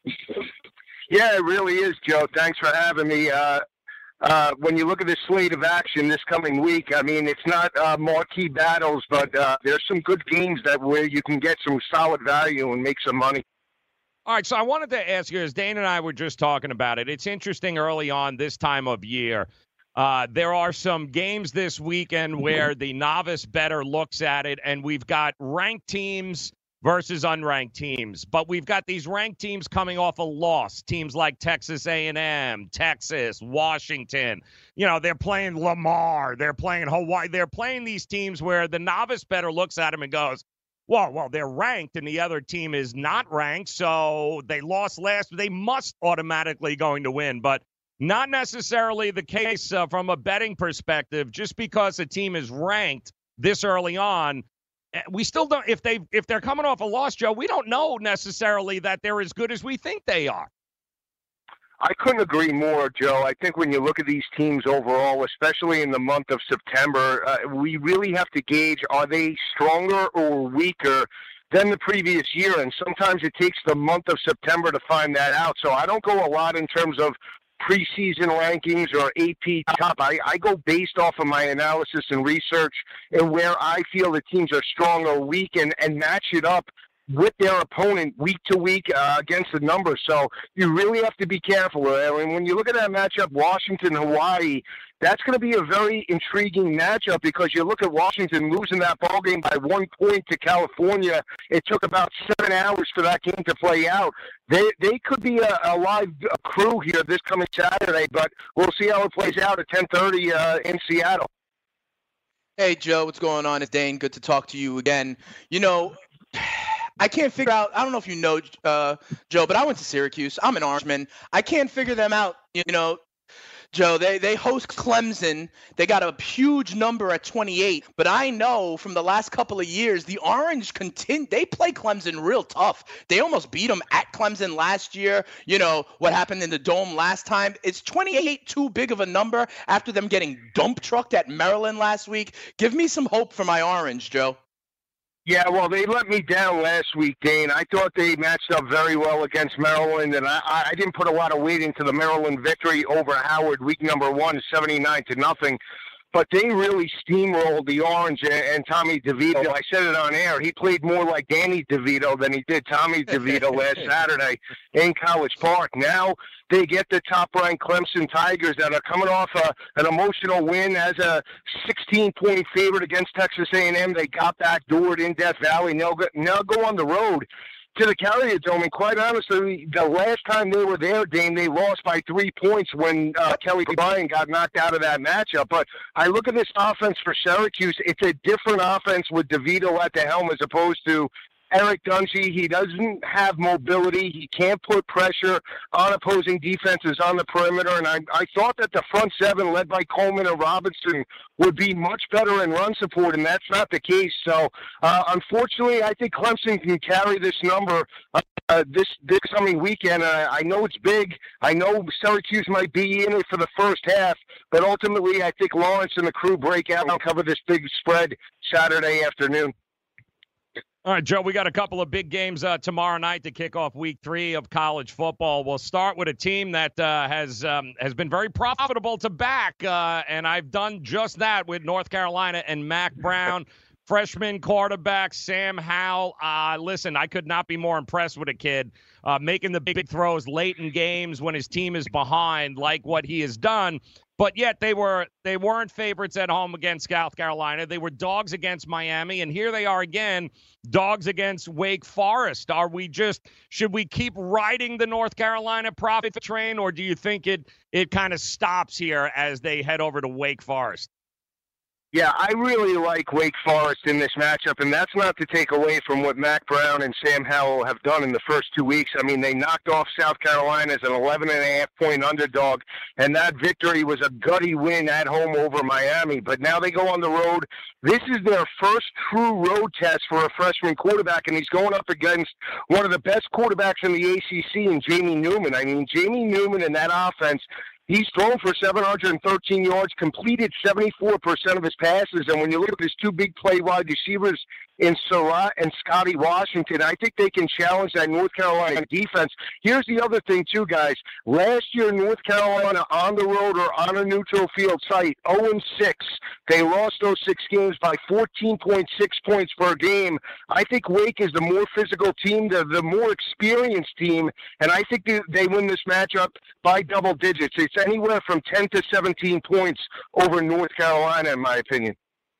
Yeah, it really is, Joe. Thanks for having me. When you look at this slate of action this coming week, I mean, it's not marquee battles, but there's some good games where you can get some solid value and make some money. All right, so I wanted to ask you, as Dane and I were just talking about it, it's interesting early on this time of year. There are some games this weekend where the novice bettor looks at it, and we've got ranked teams versus unranked teams. But we've got these ranked teams coming off a loss. Teams like Texas A&M, Texas, Washington. You know, they're playing Lamar. They're playing Hawaii. They're playing these teams where the novice bettor looks at them and goes, well, they're ranked and the other team is not ranked, so they lost last. They must automatically going to win. But not necessarily the case from a betting perspective. Just because a team is ranked this early on, we still don't. If they're coming off a loss, Joe, we don't know necessarily that they're as good as we think they are. I couldn't agree more, Joe. I think when you look at these teams overall, especially in the month of September, we really have to gauge, are they stronger or weaker than the previous year? And sometimes it takes the month of September to find that out. So I don't go a lot in terms of preseason rankings or AP top. I go based off of my analysis and research and where I feel the teams are strong or weak and match it up with their opponent week to week against the numbers. So you really have to be careful. And when you look at that matchup, Washington-Hawaii, that's going to be a very intriguing matchup because you look at Washington losing that ball game by 1 point to California. It took about 7 hours for that game to play out. They could be a live crew here this coming Saturday, but we'll see how it plays out at 10:30 in Seattle. Hey, Joe, what's going on? It's Dane. Good to talk to you again. You know, I can't figure out, I don't know if you know, Joe, but I went to Syracuse. I'm an Orangeman. I can't figure them out. You know, Joe, they host Clemson. They got a huge number at 28. But I know from the last couple of years, the Orange they play Clemson real tough. They almost beat them at Clemson last year. You know, what happened in the Dome last time. Is 28 too big of a number after them getting dump trucked at Maryland last week? Give me some hope for my Orange, Joe. Yeah, well, they let me down last week, Dane. I thought they matched up very well against Maryland, and I didn't put a lot of weight into the Maryland victory over Howard week number 1, 79-0. But they really steamrolled the Orange and Tommy DeVito. I said it on air. He played more like Danny DeVito than he did Tommy DeVito last Saturday in College Park. Now they get the top-ranked Clemson Tigers that are coming off an emotional win as a 16-point favorite against Texas A&M. They got backdoored in Death Valley. Now go on the road to the Carrier Dome, and quite honestly, the last time they were there, Dame, they lost by 3 points when Kelly Bryant got knocked out of that matchup. But I look at this offense for Syracuse, it's a different offense with DeVito at the helm as opposed to Eric Dungy. He doesn't have mobility. He can't put pressure on opposing defenses on the perimeter. And I thought that the front seven, led by Coleman and Robinson, would be much better in run support, and that's not the case. So, unfortunately, I think Clemson can carry this number this coming weekend. I know it's big. I know Syracuse might be in it for the first half, but ultimately I think Lawrence and the crew break out and cover this big spread Saturday afternoon. All right, Joe, we got a couple of big games tomorrow night to kick off week 3 of college football. We'll start with a team that has been very profitable to back, and I've done just that with North Carolina and Mack Brown. Freshman quarterback Sam Howell. Listen, I could not be more impressed with a kid making the big throws late in games when his team is behind, like what he has done. But yet they weren't favorites at home against South Carolina. They were dogs against Miami, and here they are again, dogs against Wake Forest. Should we keep riding the North Carolina profit train, or do you think it kind of stops here as they head over to Wake Forest? Yeah, I really like Wake Forest in this matchup, and that's not to take away from what Mack Brown and Sam Howell have done in the first 2 weeks. I mean, they knocked off South Carolina as an 11.5-point underdog, and that victory was a gutty win at home over Miami. But now they go on the road. This is their first true road test for a freshman quarterback, and he's going up against one of the best quarterbacks in the ACC in Jamie Newman. I mean, Jamie Newman in that offense, he's thrown for 713 yards, completed 74% of his passes. And when you look at his two big play wide receivers in Surratt and Scotty Washington, I think they can challenge that North Carolina defense. Here's the other thing, too, guys. Last year, North Carolina on the road or on a neutral field site, 0-6. They lost those 6 games by 14.6 points per game. I think Wake is the more physical team, the more experienced team, and I think they win this matchup by double digits. It's anywhere from 10 to 17 points over North Carolina, in my opinion.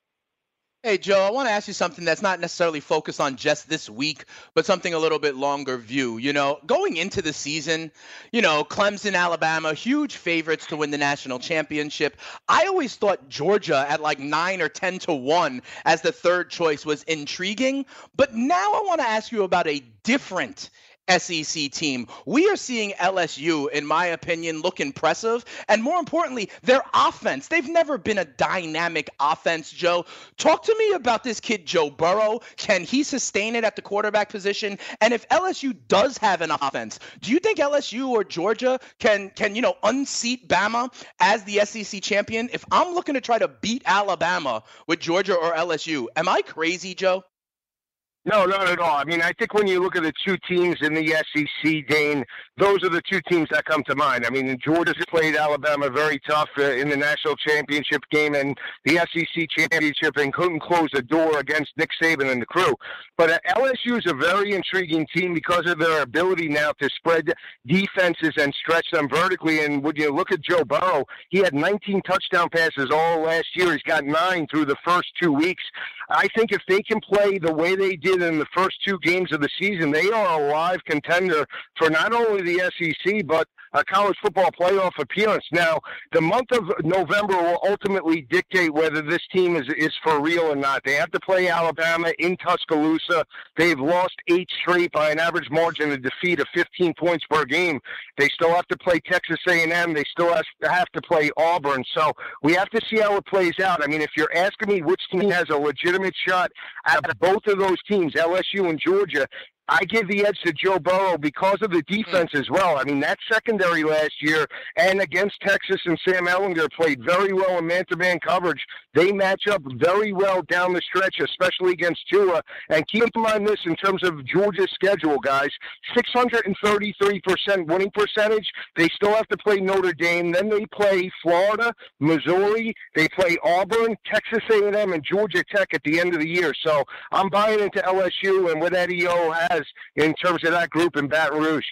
Hey, Joe, I want to ask you something that's not necessarily focused on just this week, but something a little bit longer view. You know, going into the season, Clemson, Alabama, huge favorites to win the national championship. I always thought Georgia at like 9 or 10 to 1 as the third choice was intriguing. But now I want to ask you about a different SEC team. We are seeing LSU, in my opinion, look impressive. And more importantly, their offense. They've never been a dynamic offense, Joe. Talk to me about this kid, Joe Burrow. Can he sustain it at the quarterback position? And if LSU does have an offense, do you think LSU or Georgia can unseat Bama as the SEC champion? If I'm looking to try to beat Alabama with Georgia or LSU, am I crazy, Joe? No, not at all. I mean, I think when you look at the two teams in the SEC, Dane, those are the two teams that come to mind. I mean, Georgia's played Alabama very tough in the national championship game and the SEC championship and couldn't close the door against Nick Saban and the crew. But LSU is a very intriguing team because of their ability now to spread defenses and stretch them vertically. And when you look at Joe Burrow, he had 19 touchdown passes all last year. He's got 9 through the first 2 weeks. I think if they can play the way they did in the first 2 games of the season, they are a live contender for not only the SEC, but a college football playoff appearance. Now, the month of November will ultimately dictate whether this team is for real or not. They have to play Alabama in Tuscaloosa. They've lost 8 straight by an average margin of defeat of 15 points per game. They still have to play Texas A&M. They still have to play Auburn. So we have to see how it plays out. I mean, if you're asking me which team has a legitimate shot out of both of those teams, LSU and Georgia, I give the edge to Joe Burrow because of the defense as well. I mean, that secondary last year and against Texas and Sam Ehlinger played very well in man-to-man coverage They match up very well down the stretch, especially against Tua. And keep in mind this in terms of Georgia's schedule, guys. 633% winning percentage. They still have to play Notre Dame. Then they play Florida, Missouri. They play Auburn, Texas A&M, and Georgia Tech at the end of the year. So I'm buying into LSU and what Eddie O has in terms of that group in Baton Rouge.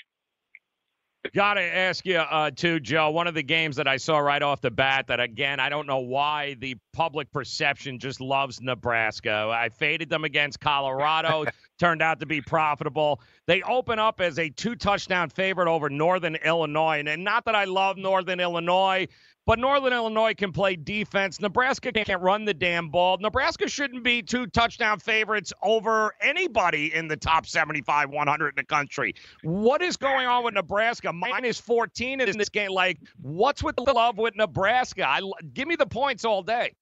Got to ask you, too, Joe, one of the games that I saw right off the bat that, again, I don't know why the public perception just loves Nebraska. I faded them against Colorado, turned out to be profitable. They open up as a 2-touchdown favorite over Northern Illinois. And not that I love Northern Illinois, but Northern Illinois can play defense. Nebraska can't run the damn ball. Nebraska shouldn't be 2-touchdown favorites over anybody in the top 75, 100 in the country. What is going on with Nebraska? Minus 14 in this game. Like, what's with the love with Nebraska? Give me the points all day.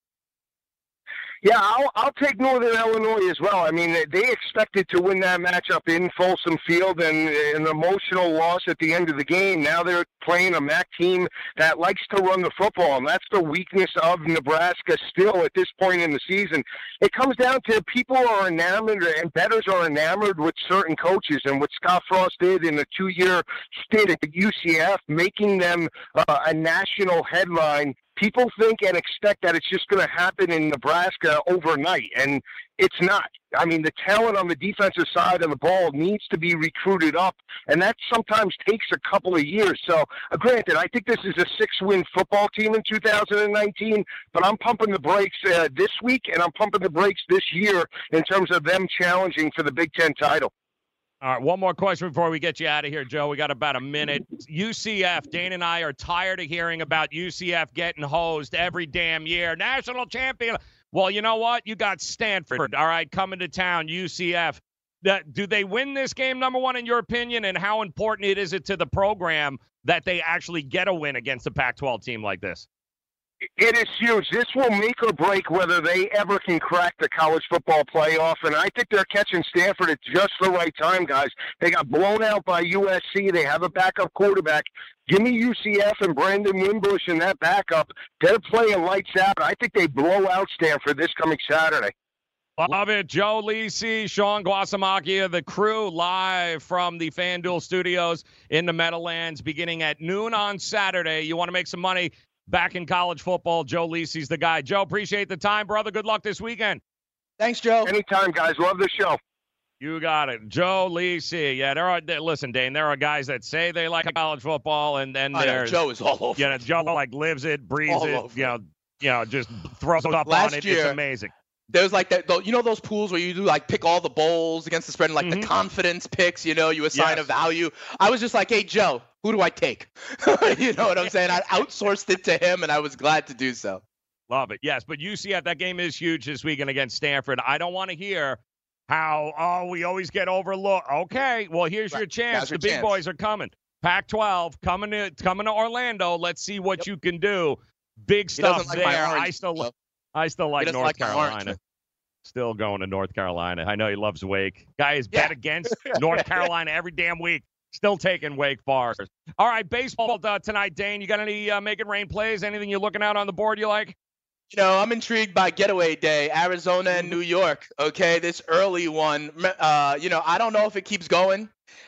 Yeah, I'll take Northern Illinois as well. I mean, they expected to win that matchup in Folsom Field, and an emotional loss at the end of the game. Now they're playing a MAC team that likes to run the football, and that's the weakness of Nebraska still at this point in the season. It comes down to people are enamored, and bettors are enamored with certain coaches, and what Scott Frost did in the 2-year stint at UCF, making them a national headline. People think and expect that it's just going to happen in Nebraska overnight, and it's not. I mean, the talent on the defensive side of the ball needs to be recruited up, and that sometimes takes a couple of years. So, granted, I think this is a 6-win football team in 2019, but I'm pumping the brakes this week, and I'm pumping the brakes this year in terms of them challenging for the Big Ten title. All right, one more question before we get you out of here, Joe. We got about a minute. UCF, Dane and I are tired of hearing about UCF getting hosed every damn year. National champion. Well, you know what? You got Stanford, all right, coming to town, UCF. Do they win this game, number one, in your opinion, and how important is it to the program that they actually get a win against a Pac-12 team like this? It is huge. This will make or break whether they ever can crack the college football playoff, and I think they're catching Stanford at just the right time, guys. They got blown out by USC. They have a backup quarterback. Give me UCF and Brandon Wimbush and that backup. They're playing lights out. I think they blow out Stanford this coming Saturday. Love it. Joe Lisi, Sean Guasamacchia, the crew live from the FanDuel studios in the Meadowlands beginning at noon on Saturday. You want to make some money back in college football, Joe Lisi's the guy. Joe, appreciate the time, brother. Good luck this weekend. Thanks, Joe. Anytime, guys. Love the show. You got it. Joe Lisi. Yeah, listen, Dane, there are guys that say they like college football, and then there's Joe is all over. Yeah, Joe lives it, breathes it, just throws up Last on it. Year, it's amazing. There's like that, those pools where you do like pick all the bowls against the spread and like the confidence picks, you assign a value. I was just like, hey, Joe, who do I take? You know what I'm saying? I outsourced it to him, and I was glad to do so. Love it. Yes, but UCF, that game is huge this weekend against Stanford. I don't want to hear how, we always get overlooked. Okay, well, here's your chance. The big boys are coming. Pac-12 coming to Orlando. Let's see what you can do. Big stuff there. I still like North Carolina. Still going to North Carolina. I know he loves Wake. Guy is bet against North Carolina every damn week. Still taking Wake Forest. All right, baseball tonight, Dane. You got any make it rain plays? Anything you're looking at on the board you like? I'm intrigued by Getaway Day, Arizona and New York. Okay, this early one. I don't know if it keeps going.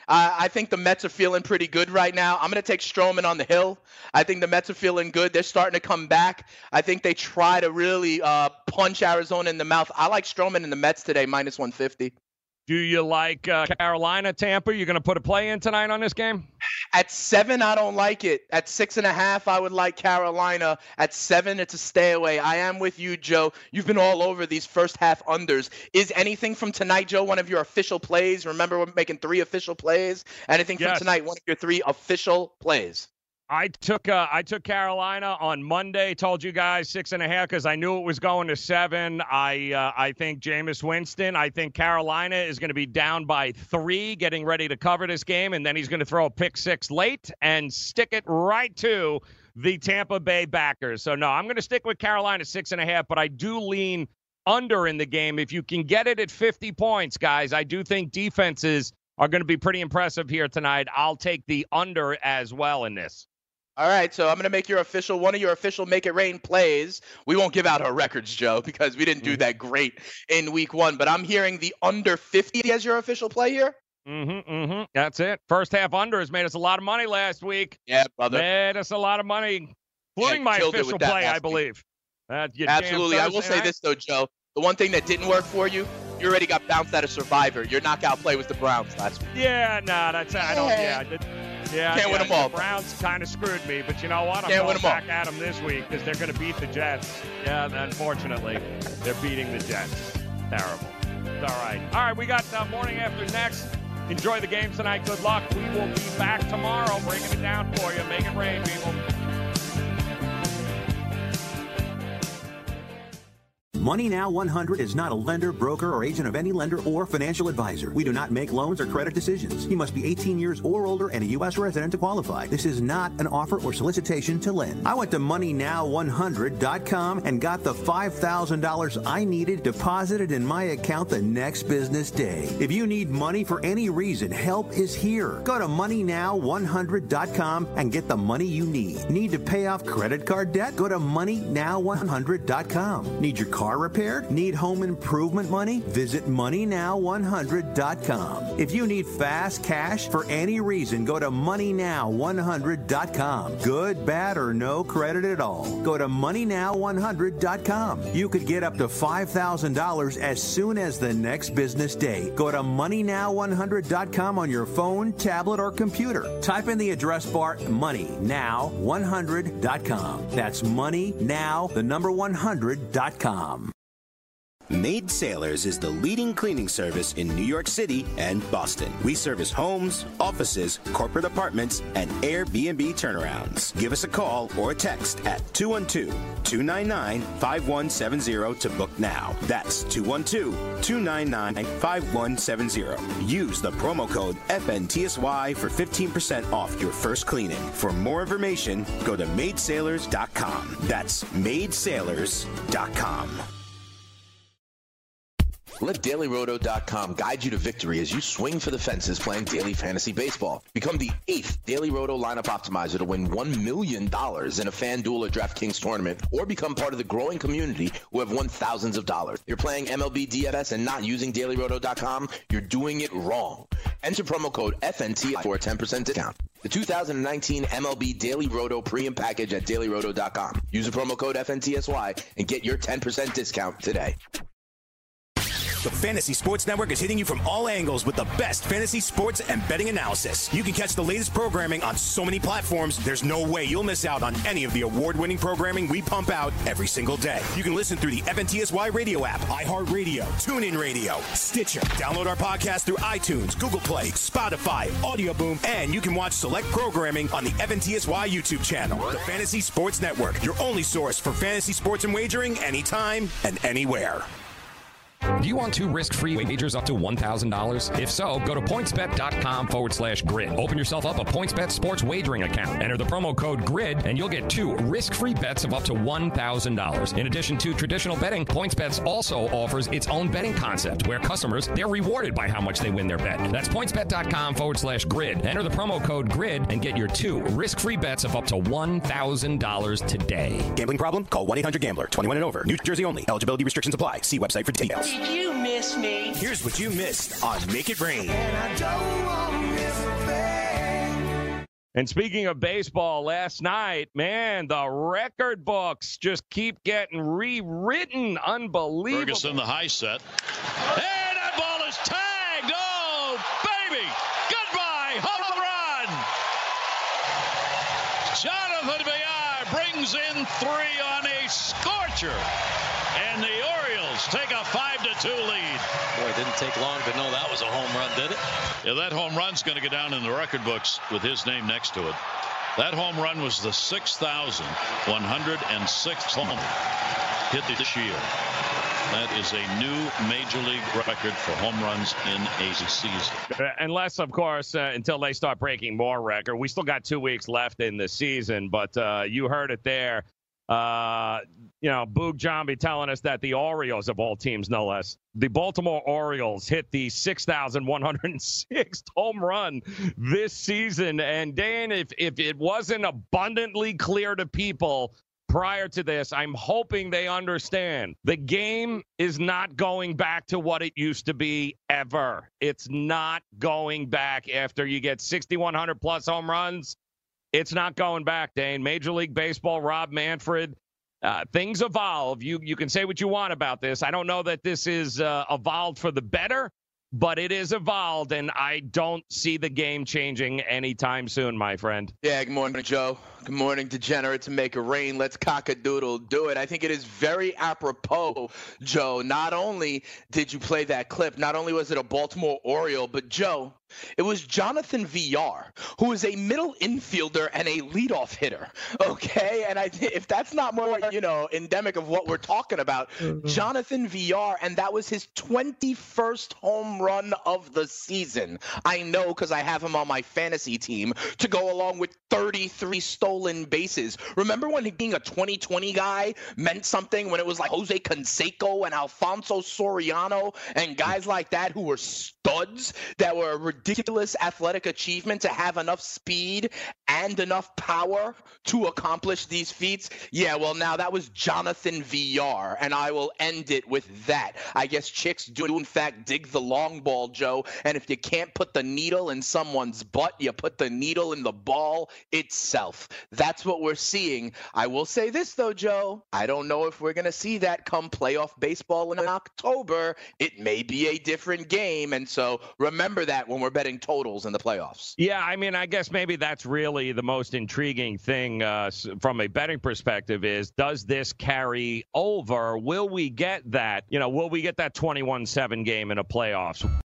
I think the Mets are feeling pretty good right now. I'm going to take Stroman on the hill. I think the Mets are feeling good. They're starting to come back. I think they try to really punch Arizona in the mouth. I like Stroman and the Mets today, minus 150. Do you like Carolina, Tampa? You're going to put a play in tonight on this game? At 7, I don't like it. At 6.5, I would like Carolina. At 7, it's a stay away. I am with you, Joe. You've been all over these first half unders. Is anything from tonight, Joe, one of your official plays? Remember, we're making 3 official plays. Anything from tonight, one of your 3 official plays? I took Carolina on Monday. Told you guys 6.5 because I knew it was going to 7. I think Jameis Winston. I think Carolina is going to be down by 3, getting ready to cover this game, and then he's going to throw a pick 6 late and stick it right to the Tampa Bay backers. So no, I'm going to stick with Carolina 6.5, but I do lean under in the game. If you can get it at 50 points, guys, I do think defenses are going to be pretty impressive here tonight. I'll take the under as well in this. All right, so I'm going to make one of your official Make It Rain plays. We won't give out our records, Joe, because we didn't do that great in week 1. But I'm hearing the under 50 as your official play here. That's it. First half unders made us a lot of money last week. Yeah, brother. Made us a lot of money, including my official play, I believe. Absolutely. I will say this, though, Joe. The one thing that didn't work for you, you already got bounced out of Survivor. Your knockout play was the Browns last week. Yeah, that's I don't. Can't win them all. The Browns kind of screwed me, but you know what? I'm going back at them this week because they're going to beat the Jets. Yeah, unfortunately, they're beating the Jets. Terrible. It's all right. All right, we got morning after next. Enjoy the game tonight. Good luck. We will be back tomorrow, breaking it down for you. Make it rain, people. Money Now 100 is not a lender, broker, or agent of any lender or financial advisor. We do not make loans or credit decisions. You must be 18 years or older and a U.S. resident to qualify. This is not an offer or solicitation to lend. I went to MoneyNow100.com and got the $5,000 I needed deposited in my account the next business day. If you need money for any reason, help is here. Go to MoneyNow100.com and get the money you need. Need to pay off credit card debt? Go to MoneyNow100.com. Need your car repaired? Need home improvement money? Visit MoneyNow100.com. If you need fast cash for any reason, go to MoneyNow100.com. Good, bad, or no credit at all. Go to MoneyNow100.com. You could get up to $5,000 as soon as the next business day. Go to MoneyNow100.com on your phone, tablet, or computer. Type in the address bar MoneyNow100.com. That's MoneyNow100.com. Maid Sailors is the leading cleaning service in New York City and Boston. We service homes, offices, corporate apartments, and Airbnb turnarounds. Give us a call or a text at 212-299-5170 to book now. That's 212-299-5170. Use the promo code FNTSY for 15% off your first cleaning. For more information, go to maidsailors.com. That's maidsailors.com. Let DailyRoto.com guide you to victory as you swing for the fences playing daily fantasy baseball. Become the 8th Daily Roto lineup optimizer to win $1 million in a FanDuel or DraftKings tournament, or become part of the growing community who have won thousands of dollars. If you're playing MLB DFS and not using DailyRoto.com, you're doing it wrong. Enter promo code FNT for a 10% discount. The 2019 MLB Daily Roto Premium Package at DailyRoto.com. Use the promo code FNTSY and get your 10% discount today. The Fantasy Sports Network is hitting you from all angles with the best fantasy sports and betting analysis. You can catch the latest programming on so many platforms, there's no way you'll miss out on any of the award-winning programming we pump out every single day. You can listen through the FNTSY radio app, iHeartRadio, TuneIn Radio, Stitcher. Download our podcast through iTunes, Google Play, Spotify, Audio Boom, and you can watch select programming on the FNTSY YouTube channel. The Fantasy Sports Network, your only source for fantasy sports and wagering anytime and anywhere. Do you want 2 risk-free wagers up to $1,000? If so, go to pointsbet.com/grid. Open yourself up a PointsBet sports wagering account. Enter the promo code GRID, and you'll get 2 risk-free bets of up to $1,000. In addition to traditional betting, PointsBet also offers its own betting concept, where customers, they're rewarded by how much they win their bet. That's pointsbet.com/grid. Enter the promo code GRID and get your 2 risk-free bets of up to $1,000 today. Gambling problem? Call 1-800-GAMBLER. 21 and over. New Jersey only. Eligibility restrictions apply. See website for details. Did you miss me? Here's what you missed on Make It Rain. And I don't want to miss a thing. And speaking of baseball, last night, man, the record books just keep getting rewritten. Unbelievable. Ferguson, the high set. And that ball is tagged. Oh, baby. Goodbye. Home run. Jonathan Villar brings in 3 on a scorcher. And the Orioles take a 5-2 lead. Boy, it didn't take long to know that was a home run, did it? Yeah, that home run's going to go down in the record books with his name next to it. That home run was the 6,106th home hit this year. That is a new major league record for home runs in a season. Unless, of course, until they start breaking more record. We still got 2 weeks left in the season, but you heard it there. Boog Jambi telling us that the Orioles, of all teams, no less, the Baltimore Orioles hit the 6,106th home run this season. And Dan, if it wasn't abundantly clear to people prior to this, I'm hoping they understand the game is not going back to what it used to be ever. It's not going back after you get 6,100 plus home runs. It's not going back, Dane. Major League Baseball, Rob Manfred, things evolve. You can say what you want about this. I don't know that this is evolved for the better, but it is evolved, and I don't see the game changing anytime soon, my friend. Yeah, good morning, Joe. Good morning, degenerate to make it rain. Let's cock-a-doodle do it. I think it is very apropos, Joe. Not only did you play that clip, not only was it a Baltimore Oriole, but, Joe, it was Jonathan Villar, who is a middle infielder and a leadoff hitter, okay? And if that's not more, endemic of what we're talking about, Jonathan Villar, and that was his 21st home run of the season. I know because I have him on my fantasy team to go along with 33 stolen bases. Remember when being a 2020 guy meant something, when it was like Jose Canseco and Alfonso Soriano and guys like that who were studs that were a ridiculous athletic achievement to have enough speed and enough power to accomplish these feats? Yeah, well, now that was Jonathan Villar, and I will end it with that. I guess chicks do, in fact, dig the long ball, Joe, and if you can't put the needle in someone's butt, you put the needle in the ball itself. That's what we're seeing. I will say this, though, Joe. I don't know if we're going to see that come playoff baseball in October. It may be a different game, and so remember that when we're betting totals in the playoffs. Yeah, I mean, I guess maybe that's really the most intriguing thing from a betting perspective is, does this carry over? Will we get that? Will we get that 21-7 game in a playoffs?